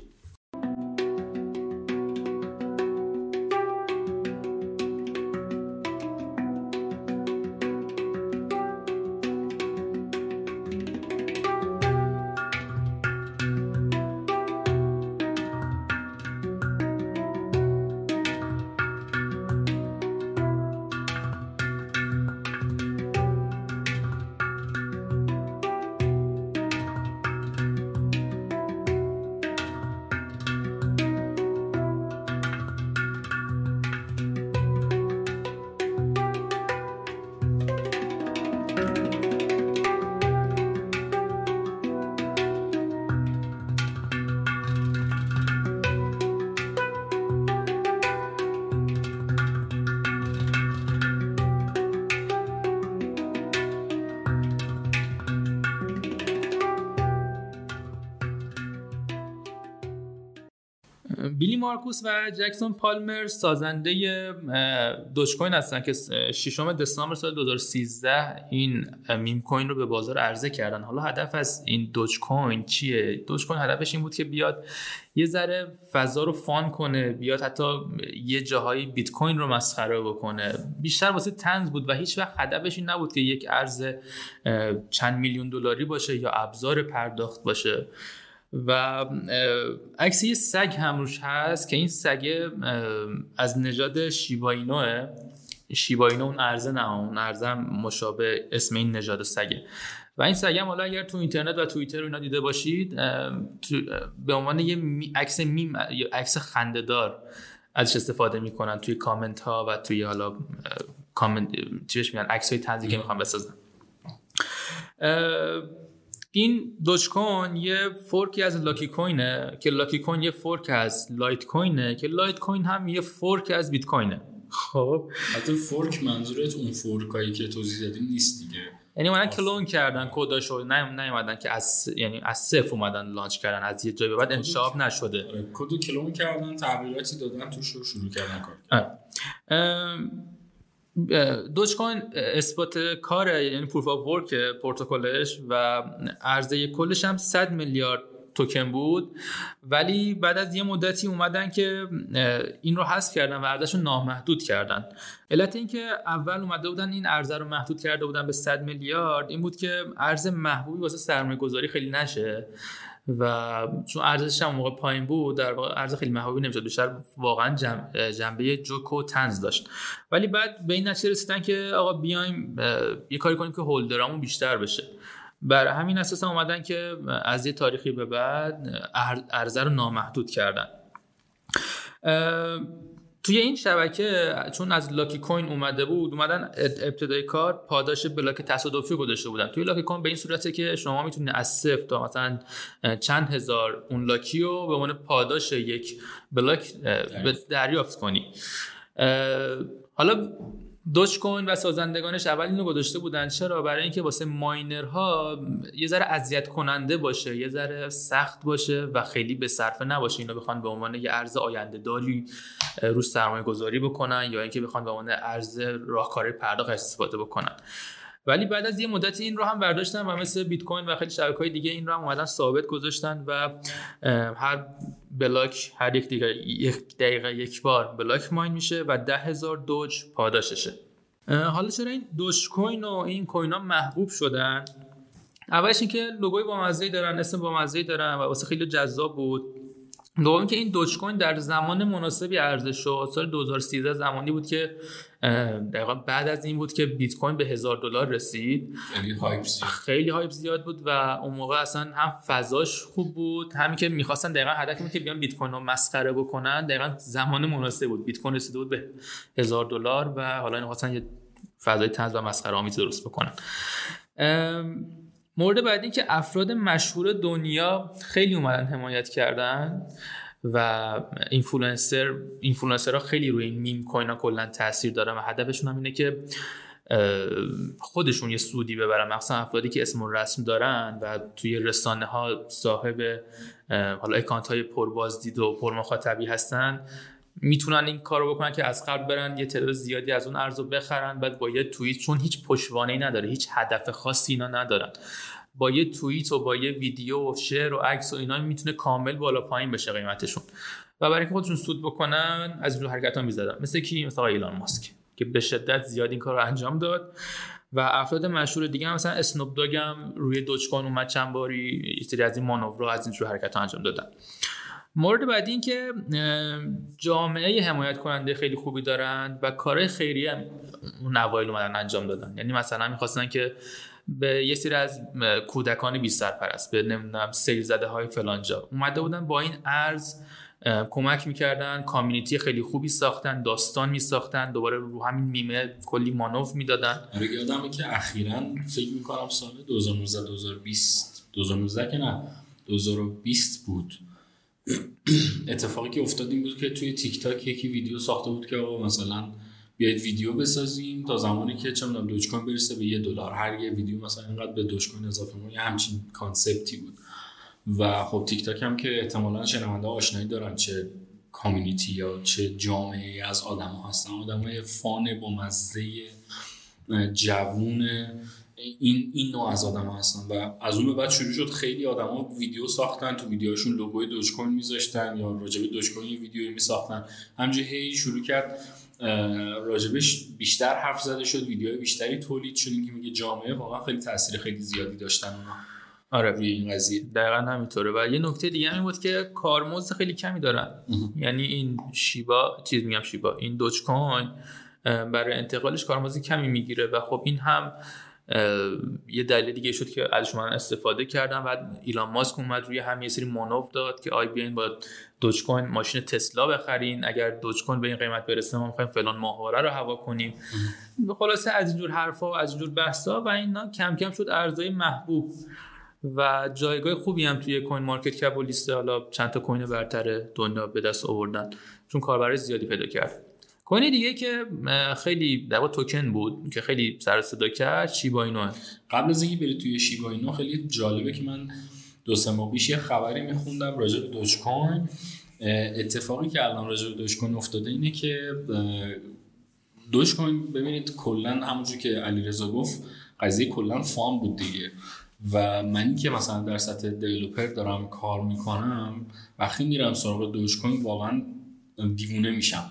بیلی مارکوس و جکسون پالمر سازنده دوج کوین هستن که 6 دسامبر سال 2013 این میم کوین رو به بازار عرضه کردن. حالا هدف از این دوج کوین چیه؟ دوج کوین هدفش این بود که بیاد یه ذره فضا رو فان کنه، بیاد حتی یه جاهایی بیت کوین رو مسخره بکنه. بیشتر واسه طنز بود و هیچ وقت هدفش این نبود که یک ارز چند میلیون دلاری باشه یا ابزار پرداخت باشه. و عکس یه سگ هم روش هست که این سگ از نژاد شیباینوه. شیباینو اون ارزه نه، اون ارزه هم مشابه اسم این نژاد سگه. و این سگ هم حالا اگر تو اینترنت و توییتر و اینا دیده باشید به عنوان یه عکس میم یا عکس خنده‌دار ازش استفاده میکنن توی کامنت ها و توی حالا کامنت چی بهش میگن، عکسای طنزی که میخوان بسازن. این دوج کوین یه فورکی از لاکی کوینه که لاکی کوین یه فورک از لایت کوینه که لایت کوین هم یه فورک از بیت کوینه. خب حتی فورک منظورت اون فورکایی که توضیح دادیم نیست دیگه، یعنی اومدن کلون کردن کداشو، نیومدن که یعنی از صفر اومدن لانچ کردن، از یه جای به بعد انشاب نشده، کدو کلون کردن، تغییراتی دادن توش رو شروع کردن کار. دوج کوین اثبات کاره، یعنی پروف آف ورک پروتکلش و عرضه کلش هم 100 میلیارد توکن بود. ولی بعد از یه مدتی اومدن که این رو حذف کردن و ارزشو نامحدود کردن. علت این که اول اومده بودن این ارزه رو محدود کرده بودن به 100 میلیارد این بود که ارز محبوبی واسه سرمایه گذاری خیلی نشه و چون ارزش هم موقع پایین بود در واقع ارز خیلی محبوبی نمیشد، بیشتر واقعا جنبه جوک و طنز داشت. ولی بعد به این نتیجه رسیدن که آقا بیایم یه کاری کنیم که هولدرامون بیشتر بشه. بر همین اساس اومدن که از یه تاریخی به بعد ارزه رو نامحدود کردن. توی این شبکه چون از لاکی کوین اومده بود، اومدن ابتدای کار پاداش بلاک تصادفی گذاشته بودن. توی لاکی کوین به این صورته که شما میتونید از صفر تا مثلا چند هزار اون لاکی رو به عنوان پاداش یک بلاک دریافت کنی. حالا دوج کوین و سازندگانش اول اینو گذاشته بودن. چرا؟ برای اینکه واسه ماینرها یه ذره اذیت کننده باشه، یه ذره سخت باشه و خیلی به صرفه نباشه اینو بخوان به عنوان یه ارز آینده داری روش سرمایه گذاری بکنن یا اینکه بخوان به عنوان ارز راهکار پرداخت استفاده بکنن. ولی بعد از یه مدتی این رو هم برداشتن و مثل بیت کوین و خیلی شبکه‌های دیگه این رو هم اومدن ثابت گذاشتن و هر بلاک هر یک دقیقه یک بار بلاک ماین میشه و 10,000 دوج پاداششه. حالا چرا این دوج کوین و این کوین ها محبوب شدن؟ اولش این که لوگوی بامزه‌ای دارن، اسم بامزه‌ای دارن و واسه خیلی جذاب بود. دوم که این دوج کوین در زمان مناسبی عرضه شد. سال 2013 زمانی بود که دقیقاً بعد از این بود که بیت کوین به $1,000 رسید. خیلی هایپ زیاد بود و اون موقع اصلا هم فضاش خوب بود، همین که می‌خواستن دقیقاً هدف این که بیان بیت کوین رو مسخره بکنن. دقیقاً زمان مناسب بود. بیت کوین رسیده بود به $1,000 و حالا اینا خواستن یه فضای طنز و مسخره آمیز درست بکنن. مورد بعدی که افراد مشهور دنیا خیلی اومدن حمایت کردن و اینفلوئنسرها خیلی روی این میم کوینا کلا تاثیر دارن و هدفشون هم اینه که خودشون یه سودی ببرن، مثلا افرادی که اسم و رسم دارن و توی رسانه ها صاحب حالا اکانت های پربازدید و پرمخاطبی هستن میتونن این کارو بکنن که از قبل برن یه تعداد زیادی از اون ارزو بخرن، بعد با یه توییت، چون هیچ پشتوانه‌ای نداره، هیچ هدف خاصی اینا ندارن، با یه توییت و با یه ویدیو و شعر و عکس و اینا میتونه کامل بالا پایین بشه قیمتشون و برای اینکه خودشون سود بکنن از این حرکت‌ها می‌زدن. مثلا ایلان ماسک که به شدت زیاد این کارو انجام داد و افراد مشهور دیگه هم مثلا اسنوپ داگ هم روی دوج کوین اومد چند باری یه سری از این مانورها از این جور حرکت‌ها انجام دادن. مورد بعدی این که جامعه حمایت کننده خیلی خوبی دارن و کارهای خیریه هم اون اوایل اومدن انجام دادن. یعنی مثلا می‌خواستن که به یه سری از کودکان بی سرپرست به نمیدونم سیل زده های فلان جا اومده بودن با این ارز کمک میکردن، کامیونیتی خیلی خوبی ساختن، داستان میساختن، دوباره رو همین میمه کلی مانور میدادن. یادمه که اخیراً فکر میکنم سال 2019 که نه 2020 بود اتفاقی که افتاد این بود که توی تیک تاک یکی ویدیو ساخته بود که آقا مثلا بیاید ویدیو بسازیم تا زمانی که چه میدونم دوج کوین برسه به $1 هر یه ویدیو مثلا اینقدر به دوج کوین اضافه کنیم، یه همچین کانسپتی بود. و خب تیک تاک هم که احتمالاً شنونده آشنایی دارن چه کامیونیتی یا چه جامعه از آدم‌ها هستن، آدمای فان با مزه جوون این نوع از آدم‌ها هستن و از اون به بعد شروع شد خیلی آدم‌ها ویدیو ساختن، تو ویدیوهاشون لوگوی دوج کوین می‌ذاشتن یا راجع به دوج کوین ویدیویی می‌ساختن. همینجوری شروع کرد راجبش بیشتر حرف زده شد، ویدیوهای بیشتری تولید شد که میگه جامعه واقعا خیلی تاثیر خیلی زیادی داشتن اونا. آره روی این قضیه دقیقاً همینطوره. و یه نکته دیگه هم این بود که کارمزد خیلی کمی دارن. یعنی این شیبا این دوج کوین برای انتقالش کارمزد کمی میگیره و خب این هم یه دلیل دیگه شد که ازش من استفاده کردم. و ایلان ماسک اومد روی هم یه سری مانور داد که بیاین با دوج کوین ماشین تسلا بخرین، اگر دوج کوین به این قیمت برسه ما می‌خوایم فلان ماهواره رو هوا کنیم. خلاصه از اینجور حرفا و از اینجور بحثا و اینا کم کم شد ارزهای محبوب و جایگاه خوبی هم توی کوین مارکت کپ و لیست حالا چند تا کوین برتر دنیا به دست آوردن چون کاربر زیادی پیدا کرد. کوین دیگه که خیلی در واقع توکن بود که خیلی سر صدا کرد شیبا اینو. قبل از اینکه بری توی شیبا اینو خیلی جالبه که من 2-3 ماه پیش یه خبری میخوندم راجع به دوج کوین. اتفاقی که الان راجع به دوج کوین افتاده اینه که دوج کوین ببینید کلا همونجوری که علیرضا گفت قضیه کلا فان بود دیگه و منی که مثلا در سطح دیولپر دارم کار میکنم وقتی میرم سراغ دوج کوین واقعا دیوونه میشم.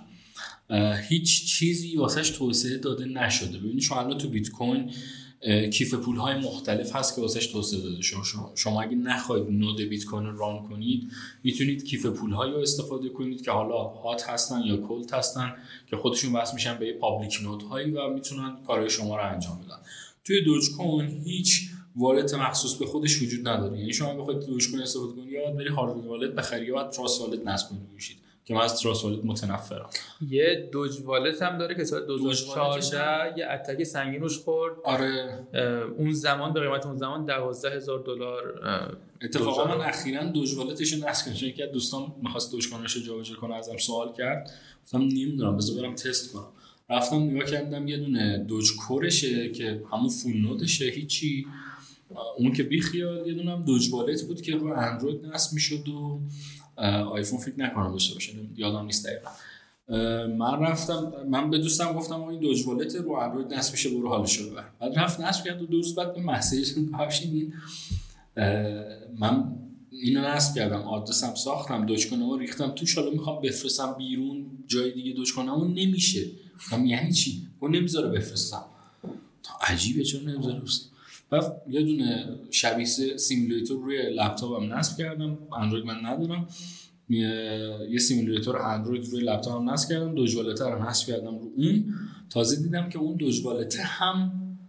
هیچ چیزی واسش توسعه داده نشده. ببینید شما الان تو بیت کوین کیف پول‌های مختلف هست که واسش توسعه داده شده. شما اگه نخواید نود بیت کوین رو ران کنید میتونید کیف پول‌هایی رو استفاده کنید که حالا هات هستن یا کولد هستن که خودشون وصل میشن به پابلیک نودهایی و میتونن کارهای شما رو انجام بدن. توی دوج کوین هیچ والت مخصوص به خودش وجود نداره. یعنی شما بخواید دوج کوین استفاده کنید یا بری هاردور والت بخرید یا تراست والت نصب کنید که من از تراست والت متنفرم. یه دوج والت هم داره که سال 2014 یه اتک سنگین روش خورد. آره اون زمان به قیمت اون زمان $12,000 اتفاقا من اخیراً دوج والتش رو نصب کردم. یکی از دوستان می‌خواست دوج کوینش رو جابجا کنه ازم سوال کرد. گفتم نمیدونم بذار برم تست کنم. رفتم نگاه کردم یه دونه دوج کورشه که همون فول نودشه هیچی، اون که بی خیال. یه دونه هم دوج والت بود که رو اندروید نصب می‌شد و آیفون فکر نکنم داشته باشه، یادم نیست دقیقاً. من به دوستم گفتم این دوج والت رو اندروید نصب میشه برو حالش رو ببر. بعد رفت نصب کرد و 2 روز بعد به مسیج پاشین من اینو نصب کردم، آدرسم ساختم، دوج کوینمو ریختم توش، حالا میخوام بفرستم بیرون جای دیگه دوج کوینمو نمیشه. گفتم یعنی چی؟ اون نمیذاره بفرستم. عجیبه چون نمیذاره بفرستم. بعد یه دونه شبیه سیمولیتور روی لپتاپم نصب کردم، اندروید من ندارم، یه سیمولیتور اندروید روی لپتاپم نصب کردم، دوج والت رو نصب کردم رو اون. تازه دیدم که اون دوج والت هم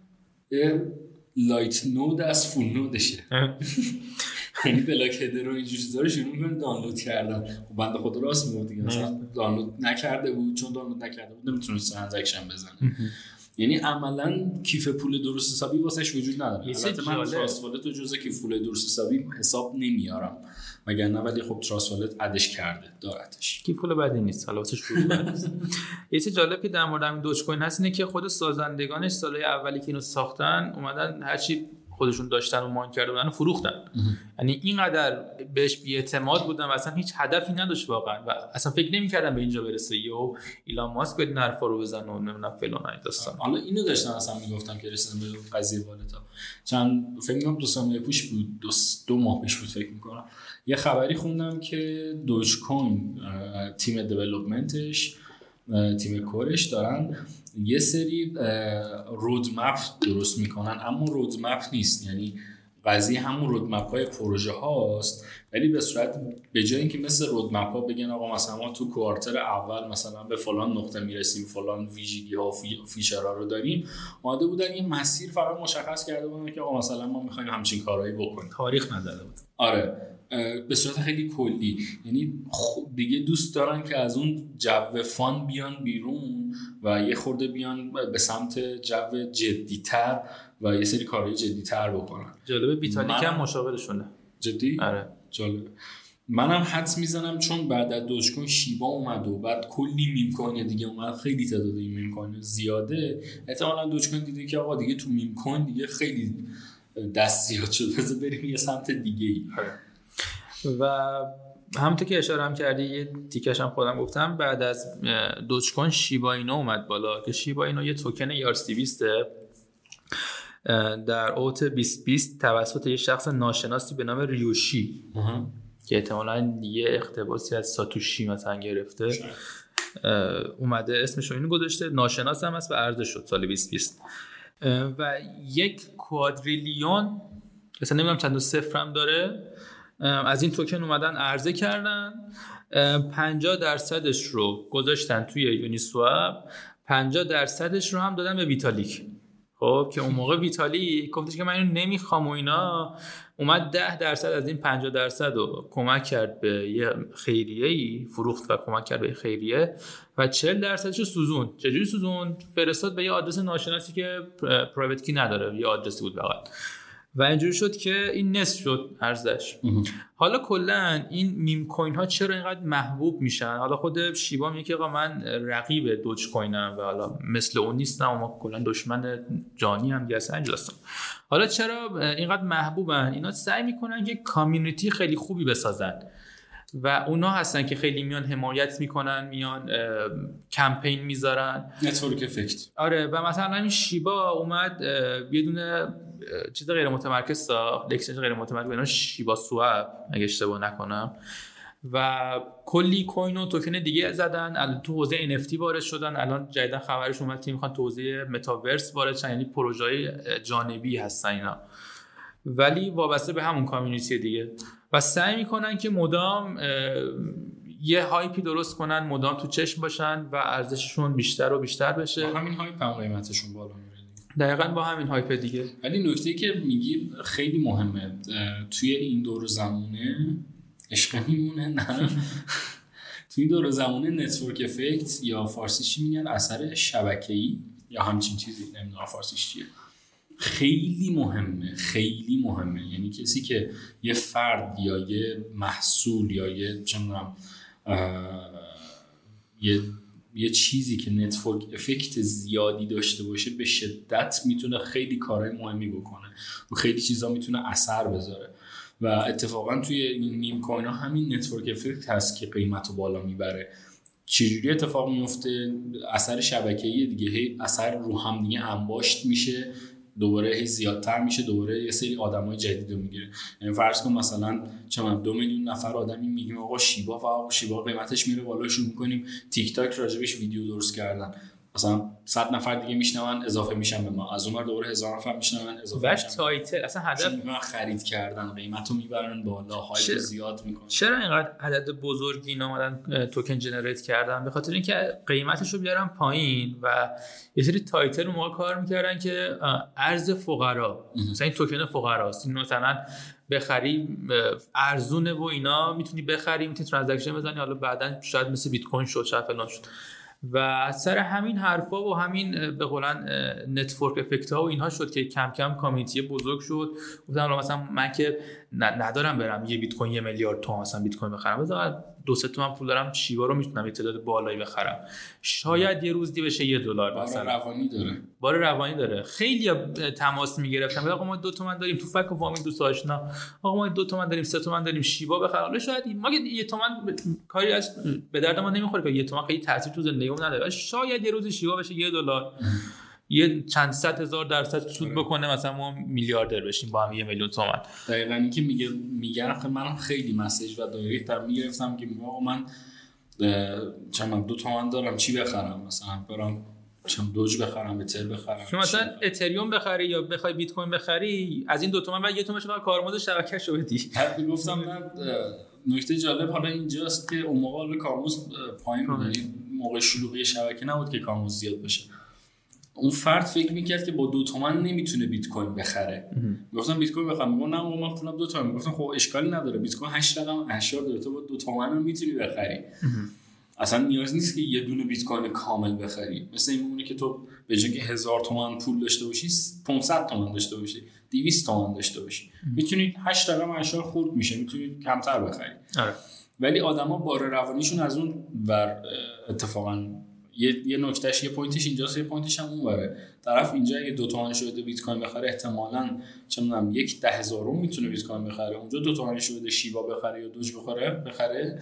لایت نود از فول نودشه. یعنی بلاک هدر و اینجور چیزا رو شروع می‌کنه دانلود کردن. خب بنده خدا راست میگه دیگه، مثلا دانلود نکرده بود، چون دانلود نکرده بود نمیتونست ترانزکشن بزنه. یعنی عملاً کیف پول درست حسابی واسش وجود نداره. البته من تراست والت رو جزء کیف پول درست حسابی حساب نمیارم مگر نه، ولی خب تراست والت ادش کرده دارتش. کیف پول بدی نیست، حالا واسش پول بدی نیست. یه چیز جالب که در مورد همین دوج کوین هست اینه که خود سازندگانش سالهای اولی که اینو ساختن اومدن هرچی خودشون داشتن و ماین کرده بودن و فروختن. یعنی اینقدر بهش بی‌اعتماد بودن و اصلا هیچ هدفی نداشت واقعا و اصلا فکر نمی‌کردن به اینجا برسه. و ایلان ماسک بدین حرفا رو بزنه و نمیدونم فلان این داستان. حالا اینو داشتن اصلا میگفتم که رسیدن به قضیه والتا. چند فکر می‌کنم 2 سال پیش بود، 2 ماه پیش بود فکر می‌کنم. یه خبری خوندم که دوج کوین تیم دیولپمنتش، تیم کورش دارن یه سری رودمپ درست میکنن، اما رودمپ نیست، یعنی قضیه همون رودمپ های پروژه هاست، ولی به صورت به جای اینکه مثل رودمپ ها بگن آقا مثلا ما تو کوارتر اول مثلا به فلان نقطه میرسیم، فلان ویژگی ها و فیچرها رو داریم، اومده بودن این مسیر فقط مشخص کرده بودن که آقا مثلا ما میخوایم همچین کارهایی بکنیم، تاریخ نداده بود. آره به صورت خیلی کلی، یعنی دیگه دوست دارن که از اون جو فان بیان بیرون و یه خورده بیان به سمت جو جدی‌تر و یه سری کارهای جدی‌تر بکنن. جالبه ویتالیک هم مشاورشونه. جدی؟ آره جالبه. منم حدس میزنم چون بعد از دوج کوین شیبا اومد و بعد کلی میم کوین دیگه اومد، خیلی تعداد این میم کوین زیاده، احتمالاً دوج کوین دیده که آقا دیگه تو میم کوین دیگه خیلی دست زیاد شد، بذار بریم یه سمت دیگه ای. و همونطور که اشاره هم کردی یه تیکش هم خودم گفتم، بعد از دوج کوین شیبا اینو اومد بالا که شیبا اینو یه توکن ERC20 در اوت 2020 توسط یه شخص ناشناسی به نام ریوشی که احتمالاً یه اقتباسی از ساتوشی مثلا گرفته اومده اسمش رو اینو گذاشته، ناشناس هم هست و عرضه شد سال 2020 و 1 کوادریلیون مثلا نمیدونم چند صفر هم داره از این توکن اومدن عرضه کردن. 50% رو گذاشتن توی یونیسواب، 50% رو هم دادن به ویتالیک. خب که اون موقع ویتالیک گفتش که من اینو نمیخوام و اینا، اومد 10% از این 50% رو کمک کرد به یه خیریه‌ای، فروخت و کمک کرد به خیریه و 40% رو سوزون. چجوری سوزون؟ فرستاد به یه آدرس ناشناسی که پرایوت کی نداره، یه آدرسی بود فقط، و اینجوری شد که این نصف شد ارزش. حالا کلا این میم کوین ها چرا اینقدر محبوب میشن؟ حالا خود شیبا میگه که آقا من رقیب دوج کوینم و حالا مثل اون نیستم، اما کلا دشمن جانی هم دیگه هستم. حالا چرا اینقدر محبوبن؟ اینا سعی میکنن که کامیونیتی خیلی خوبی بسازن و اونا هستن که خیلی میان حمایت میکنن، میان کمپین میذارن، نتورک افکت. آره و مثلا این شیبا اومد یه دونه چیز غیر متمرکز ساخت، اکسچنج غیر متمرکز به نام شیبا سواب اگه اشتباه نکنم، و کلی کوین و توکن دیگه زدن. الان تو حوزه NFT وارد شدن، الان جدیدا خبرش اومد که میخوان تو حوزه متاورس وارد شن، یعنی پروژه‌های جانبی هستن اینا ولی وابسته به همون کامیونیتی دیگه و سعی میکنن که مدام یه هایپی درست کنن، مدام تو چشم باشن و ارزششون بیشتر و بیشتر بشه. با همین هایپ هم قیمتشون بالا میره. دقیقاً با همین هایپ دیگه. ولی نکته‌ای که میگی خیلی مهمه، توی این دور زمونه عشق میمونه نه توی این دور زمونه نتورک افکت یا فارسیش چی میگن، اثر شبکه‌ای یا همچین چیزی، نمیدونم فارسیش چیه، خیلی مهمه، خیلی مهمه. یعنی کسی که یه فرد یا یه محصول یا یه چه می‌دونم یه چیزی که نتورک افکت زیادی داشته باشه به شدت میتونه خیلی کارهای مهمی بکنه و خیلی چیزا میتونه اثر بذاره و اتفاقا توی این میم کوین ها همین نتورک افکت هست که قیمت رو بالا میبره. چجوری اتفاق میفته؟ اثر شبکه‌ای دیگه، هی اثر رو هم دیگه انباشت میشه، دوباره هی زیادتر میشه، دوباره یه سری آدمای جدید رو میگیره. یعنی فرض کن مثلا چند 2 میلیون نفر آدمی میگیم آقا شیبا قیمتش میره بالا، شروع می‌کنیم تیک تاک راجبش ویدیو درست کردن، مثلا 100 نفر دیگه میشنون اضافه میشن به ما، از اونور دوباره 1000 نفر میشنون اضافه میشن. تایتل اصلا هدف خرید کردن، قیمتو میبرن بالا، هایپ زیاد میکنن. چرا اینقدر عدد بزرگی اینا اومدن توکن جنریت کردن؟ به خاطر اینکه قیمتشو بیارن پایین و یه سری تایتل اون موقع کار میکردن که ارز فقرا، مثلا این توکن فقراست، این مثلا بخری ارزونه و اینا میتونی بخری، میتونی ترانزکشن بزنی، حالا بعدن شاید مثل بیت کوین شد، شاید فلان شد. و سر همین حرفا و همین به قولن نتورک افکت ها و اینها شد که کم کم کامیونیتی بزرگ شد. گفتم مثلا من که ندارم برم یه بیت کوین 1 میلیارد تومان مثلا بیت کوین بخرم، بذار 2-3 تومن پول دارم شیبا رو میتونم یه تعداد بالایی بخرم. شاید یه روزی بشه $1 مثلا. بار روانی داره. خیلی تماس میگرفتم آقا ما 2 تومن داریم تو فک و فامیل دوست آشنا، آقا ما 2 تومن داریم 3 تومن داریم شیبا بخرم. شاید ما 1 تومن کاری از به درد ما نمیخوره که 1 تومن خیلی تاثیر تو زندگیمون نداره. شاید یه روز شیبا بشه $1، یه چند صد هزار درصد سود بکنه، مثلا ما میلیاردر بشیم با هم 1 میلیون تومان. دقیقاً این که میگن من خیلی مسیج و دایرکت در میگرفتم که آقا من چند 2 تومن دارم چی بخرم، مثلا برام چند دوج بخرم، اتر بخرم، شما مثلا اتریوم بخری یا بخوای بیت کوین بخری از این 2 تومن بعد 1 تومنش فقط کارمزد شبکه‌شو بدی. حتی گفتم من نکته جالب حالا اینجاست که اون موقع کارمزد پایین بود، موقع شلوغی شبکه نبود که کارمزد زیاد بشه. اون فرد فکر میکرد که با 2 تومن نمیتونه بیت کوین بخره. گفتم بیت کوین بخرم، میگم نه من پولم 2 تومن. گفتم خب اشکالی نداره، بیت کوین 8 رقم اشار داره، تو با 2 تومن هم میتونی بخری. اصلا نیاز نیست که یه دونه بیت کوین کامل بخری. مثل این میمونه که تو به جای اینکه 1000 تومن پول داشته باشی 500 تومن داشته باشی، 200 تومن داشته باشی، میتونی 8 رقم اشار خورد میشه، میتونی کمتر بخری. آره. ولی آدما بار روانیشون از اون ور اتفاقا یه نکتهش، یه پوینتش اینجاست، یه پوینتش هم اونوره. طرف اینجا اگه 2 تومن شده بیت کوین بخره احتمالاً چه میدونم 1/10000 میتونه بیت کوین بخره. اونجا 2 تومن شده شیبا بخره یا دوج بخره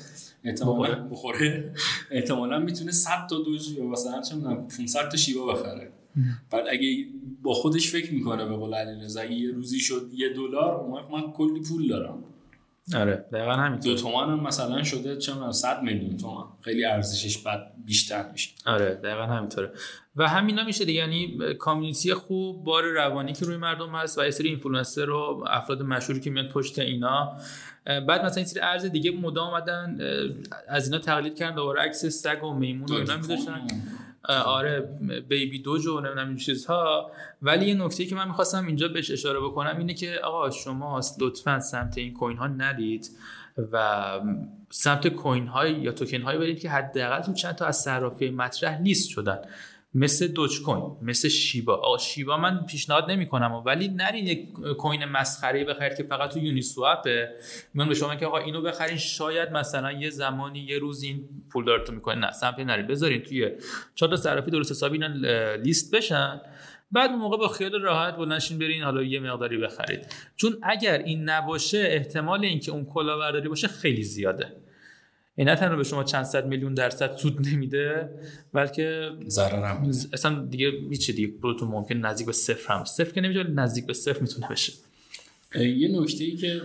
احتمالاً میتونه 100 تا دوج یا مثلا چه میدونم 500 تا شیبا بخره. بعد اگه با خودش فکر میکنه به قول علیرضا اگه یه روزی شد $1 من کلی پول دارم. آره دقیقاً همینطور. 2 تومن هم مثلا شده چه میدونم 100 میلیون تومان، خیلی ارزشش بعد بیشتر میشه. آره دقیقاً همینطوره. و همینا میشه دیگه، یعنی کامیونیتی خوب، بار روانی که روی مردم هست و یه سری اینفلوئنسر و افراد مشهوری که میاد پشت اینا. بعد مثلا این سری ارز دیگه مدام اومدن از اینا تقلید کردن، دوباره عکس سگ و میمون و اینا میذاشتن. آره بیبی دوج و نمیدونم این چیزها. ولی یه نکته‌ای که من می‌خواستم اینجا بهش اشاره بکنم اینه که آقا شما لطفاً سمت این کوین ها نرید و سمت کوین های یا توکن های برید که حداقل تو چند تا از صرافی مطرح لیست شدن، مثل دوج کوین، مثل شیبا. آقا شیبا من پیشنهاد نمی‌کنم، ولی نرید یک کوین مسخره بخرید که فقط تو یونی سوپه. من به شما که آقا اینو بخرین شاید مثلا یه زمانی یه روز این پول دارتون میکنه. نه سمت نرید، بذارین توی 4 تا صرافی درست حسابی اینا لیست بشن، بعد اون موقع با خیال راحت بلندشین برین حالا یه مقداری بخرید. چون اگر این نباشه احتمال اینکه اون کلاهبرداری باشه خیلی زیاده. این نه تنها به شما چند صد میلیون درصد سود نمیده، بلکه ضرر هم اصلا دیگه هیچ دیگه پولتون ممکن نزدیک به صفر هم، صفر که نمیشه نزدیک به صفر میتونه بشه. یه نکته‌ای که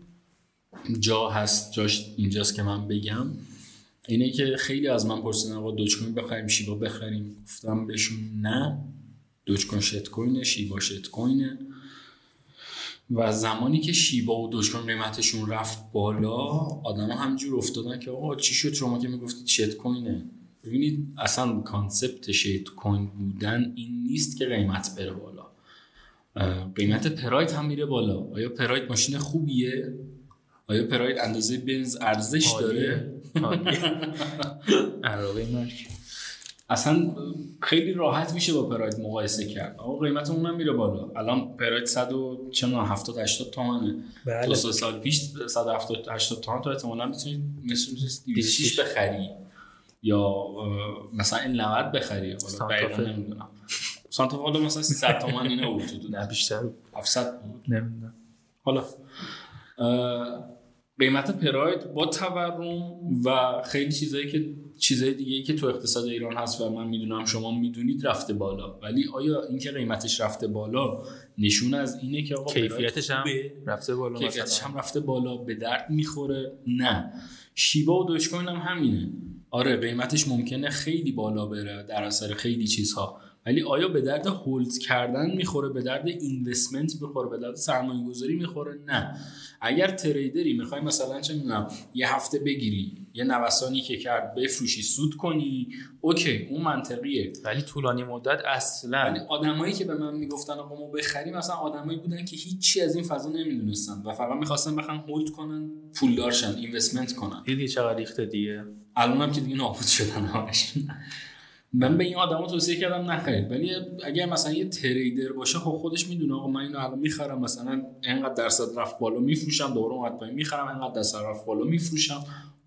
جاش اینجاست که من بگم اینه که خیلی از من پرسیدن آقا دوج کوین بخریم شیبا بخریم، گفتم بهشون نه، دوج کوین شت کوینه، شیبا شت کوینه. و زمانی که شیبا و دوج کوین قیمتشون رفت بالا آدما همینجور افتادن که آقا چی شد شما که میگفتید شت کوینه. ببینید اصلا کانسپت شت کوین بودن این نیست که قیمت بره بالا، قیمت پراید هم میره بالا. آیا پراید ماشین خوبیه؟ آیا پراید اندازه بنز ارزش داره؟ علاوه مرگ اصلا خیلی راحت میشه با پراید مقایسه کرد. آقا قیمت اونم میره بالا. الان پراید 170-80 تومنه. بله. 2 سال پیش 170-80 تومن تو احتمالاً میتونید مثل 206 بخری یا مثلا این 90 بخری. حالا دقیقاً نمیدونم. سانتا فه مثلا 300 تومن اینه بود. نه بیشتر 700 بود. نمیدونم. حالا قیمت پراید با تورم و خیلی چیزای دیگه که تو اقتصاد ایران هست و من میدونم شما میدونید رفته بالا، ولی آیا اینکه قیمتش رفته بالا نشون از اینه که آقا کیفیتش هم رفته بالا؟ کیفیتش هم رفته بالا، به درد میخوره؟ نه. شیبا و دوج کوین هم همینه. آره قیمتش ممکنه خیلی بالا بره در اثر خیلی چیزها، ولی آیا به درد هولد کردن میخوره؟ به درد اینوستمنت میخوره؟ به درد سرمایه گذاری میخوره؟ نه. اگر تریدری میخوای مثلا چه میدونم یه هفته بگیری یه نوسانی که کرد بفروشی سود کنی، اوکی اون منطقیه، ولی طولانی مدت اصلا. ولی آدمایی که به من میگفتن آقا ما بخریم مثلا آدمایی بودن که هیچی از این فضا نمیدونستن و فقط میخواستن بخوان هولد کنن، پولدار شن، اینوستمنت کنن. دیدی چقدر ریخته دیگه. الانم که دیگه نابود شدن همش. من به این آدما توصیه کردم نخرید، ولی اگر مثلا یه تریدر باشه خب خودش میدونه آقا من اینو الان میخرم مثلا اینقدر درصد رفت بالا میفروشم، دوباره اومد پایین میخرم، اینقدر درصد رفت بالا میفروشم،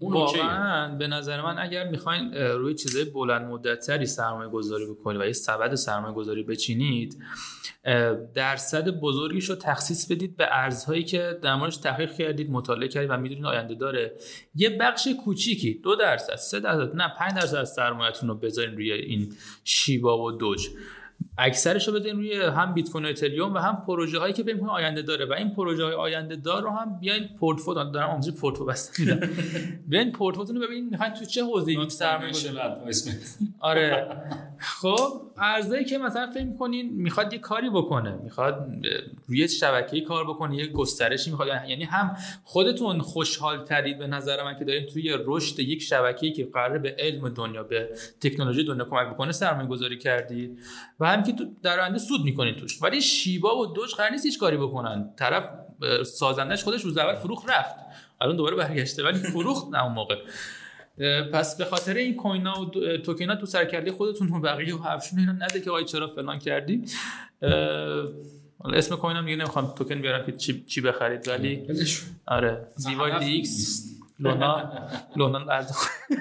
واقعا به نظر من اگر میخواین روی چیزای بلند مدت‌تری سرمایه گذاری بکنید و یه سبد سرمایه گذاری بچینید، درصد بزرگیش رو تخصیص بدید به ارزهایی که در موردش تحقیق کردید، مطالعه کردید و میدونید آینده داره. یه بخش کوچیکی 2%، 3%، نه 5% از سرمایه‌تون رو بذارین روی این شیبا و دوج. اکثرش رو بذارین روی هم بیت کوین و اتریوم و هم پروژه هایی که فکر می‌کنید آینده داره و این پروژه های آینده دار رو هم بیاین پورتفولیو دارم آموزش پورتفولیو بسته میدم. بیاین پورتفولیوتون رو ببینید میخواین تو چه حوزه‌ای سرمایه گذاری. آره خب ارزایی که مثلا فکر می‌کنین میخواد یه کاری بکنه، میخواد روی شبکه‌ای کار بکنه، یه گسترشی میخواد، یعنی هم خودتون خوشحال ترید به نظر من که دارین توی رشد یک شبکه‌ای که قراره به علم دنیا، به تکنولوژی دنیا کمک بکنه سرمایه گذاری کردید و هم که در آینده سود میکنین توش. ولی شیبا و دوج قرار نیست هیچ کاری بکنن، طرف سازندش خودش روز اول فروخت رفت، الان دوباره برگشته ولی فروخت نه اون موقع. پس به خاطر این کوینا و توکینا تو سرکله خودتون و بقیه و حرفشون اینا نده که آقا چرا فلان کردی. حالا اسم کوینا میگه نمیخوام توکن بیارم که چی بخرید، ولی آره دیوای دی ایکس لونا ارز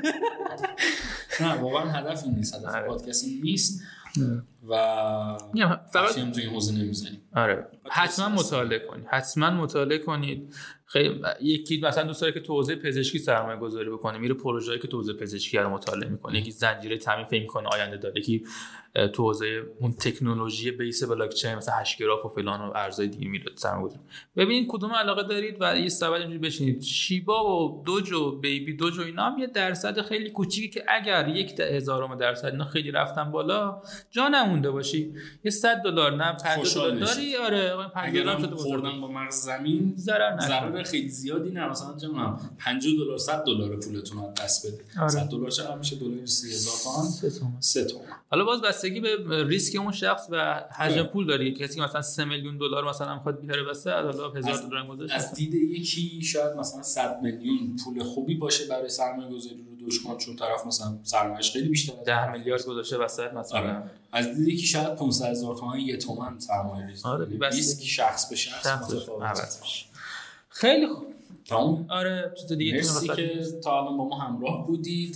نه واقعا هدف این نیست، هدف پادکست این نیست و فقط توی این حوزه نمیزنیم. آره حتما مطالعه کنید. خیلی یکی مثلا دوست داره که تو حوزه پزشکی سرمایه گذاری بکنه، میره پروژه‌ای که تو حوزه پزشکی رو مطالعه میکنه، یکی زنجیره تامین فکر میکنه آینده داره، یکی تو حوزه اون تکنولوژی بیس بلاک چین مثلا هش گراف و فلان و ارزهای دیگه میره سرمایه گذاری. ببینید کدوم علاقه دارید و یه سبد اینجوری بشینید. شیبا و دوج و بیبی دوج و اینا هم یه درصد خیلی کوچیکی که اگر 0.1% اینا خیلی رفتن بالا جا نمونده باشی، یه $100 نه $50 آره $50 شده خوردن با مغز زمین ضرر خیلی زیادی نه، مثلا چه می‌دونم $50 $100 پولتون رو دست بده. $100 چقدر میشه؟ $30,000 3 تومن. حالا باز بستگی به ریسک اون شخص و حجم پول داره. کسی که مثلا $3 میلیون مثلا می‌خواد بیاره واسه حالا $1000 گذاشت، از دید یکی شاید مثلا 100 میلیون پول خوبی باشه برای سرمایه‌گذاری رو دوج کن، چون طرف مثلا سرمایه‌اش خیلی بیشتره، 10 میلیارد گذاشته وسط مثلا. آره. از دید یکی شاید 500,000 تومان 1 تومن سرمایه ریزی. آره ریسک شخص به شخص متفاوته. خیلی خوب. تمام. آره چیز دیگه مرسی که تا الان با ما همراه بودید.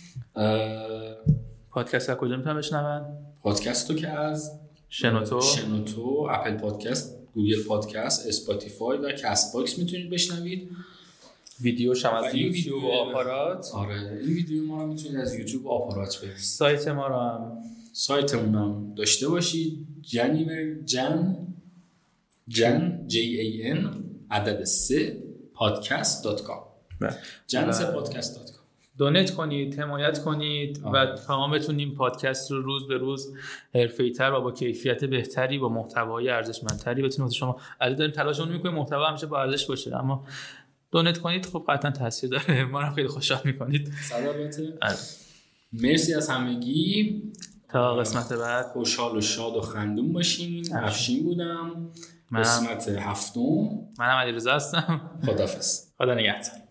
پادکست از کجا میتونن بشنون؟ پادکست رو که از شنوتو، اپل پادکست، گوگل پادکست، اسپاتیفای و کست باکس میتونید بشنوید. ویدیوش هم از یوتیوب و آپارات. آره این ویدیو ما رو میتونید از یوتیوب و آپارات ببینید. سایت ما رو هم سایتمون داشته باشید. JAN عدد 3 podcast.com janse.podcast.com. دونیت کنید، حمایت کنید و تا بتونیم پادکست رو روز به روز حرفه‌ای‌تر و با کیفیت بهتری با محتوای ارزشمندتری بتونیم واسه شما. الان داریم تلاشمون می‌کنیم محتوا همیشه با ارزش باشه، اما دونیت کنید خب قطعا تاثیر داره، ما رو خیلی خوشحال می‌کنید. سلامته. مرسی از همگی. تا قسمت بعد خوشحال و شاد و خندون باشین. افشین بودم. قسمت 7. منم علیرضا هستم. خداحافظ. خدا نگهدار.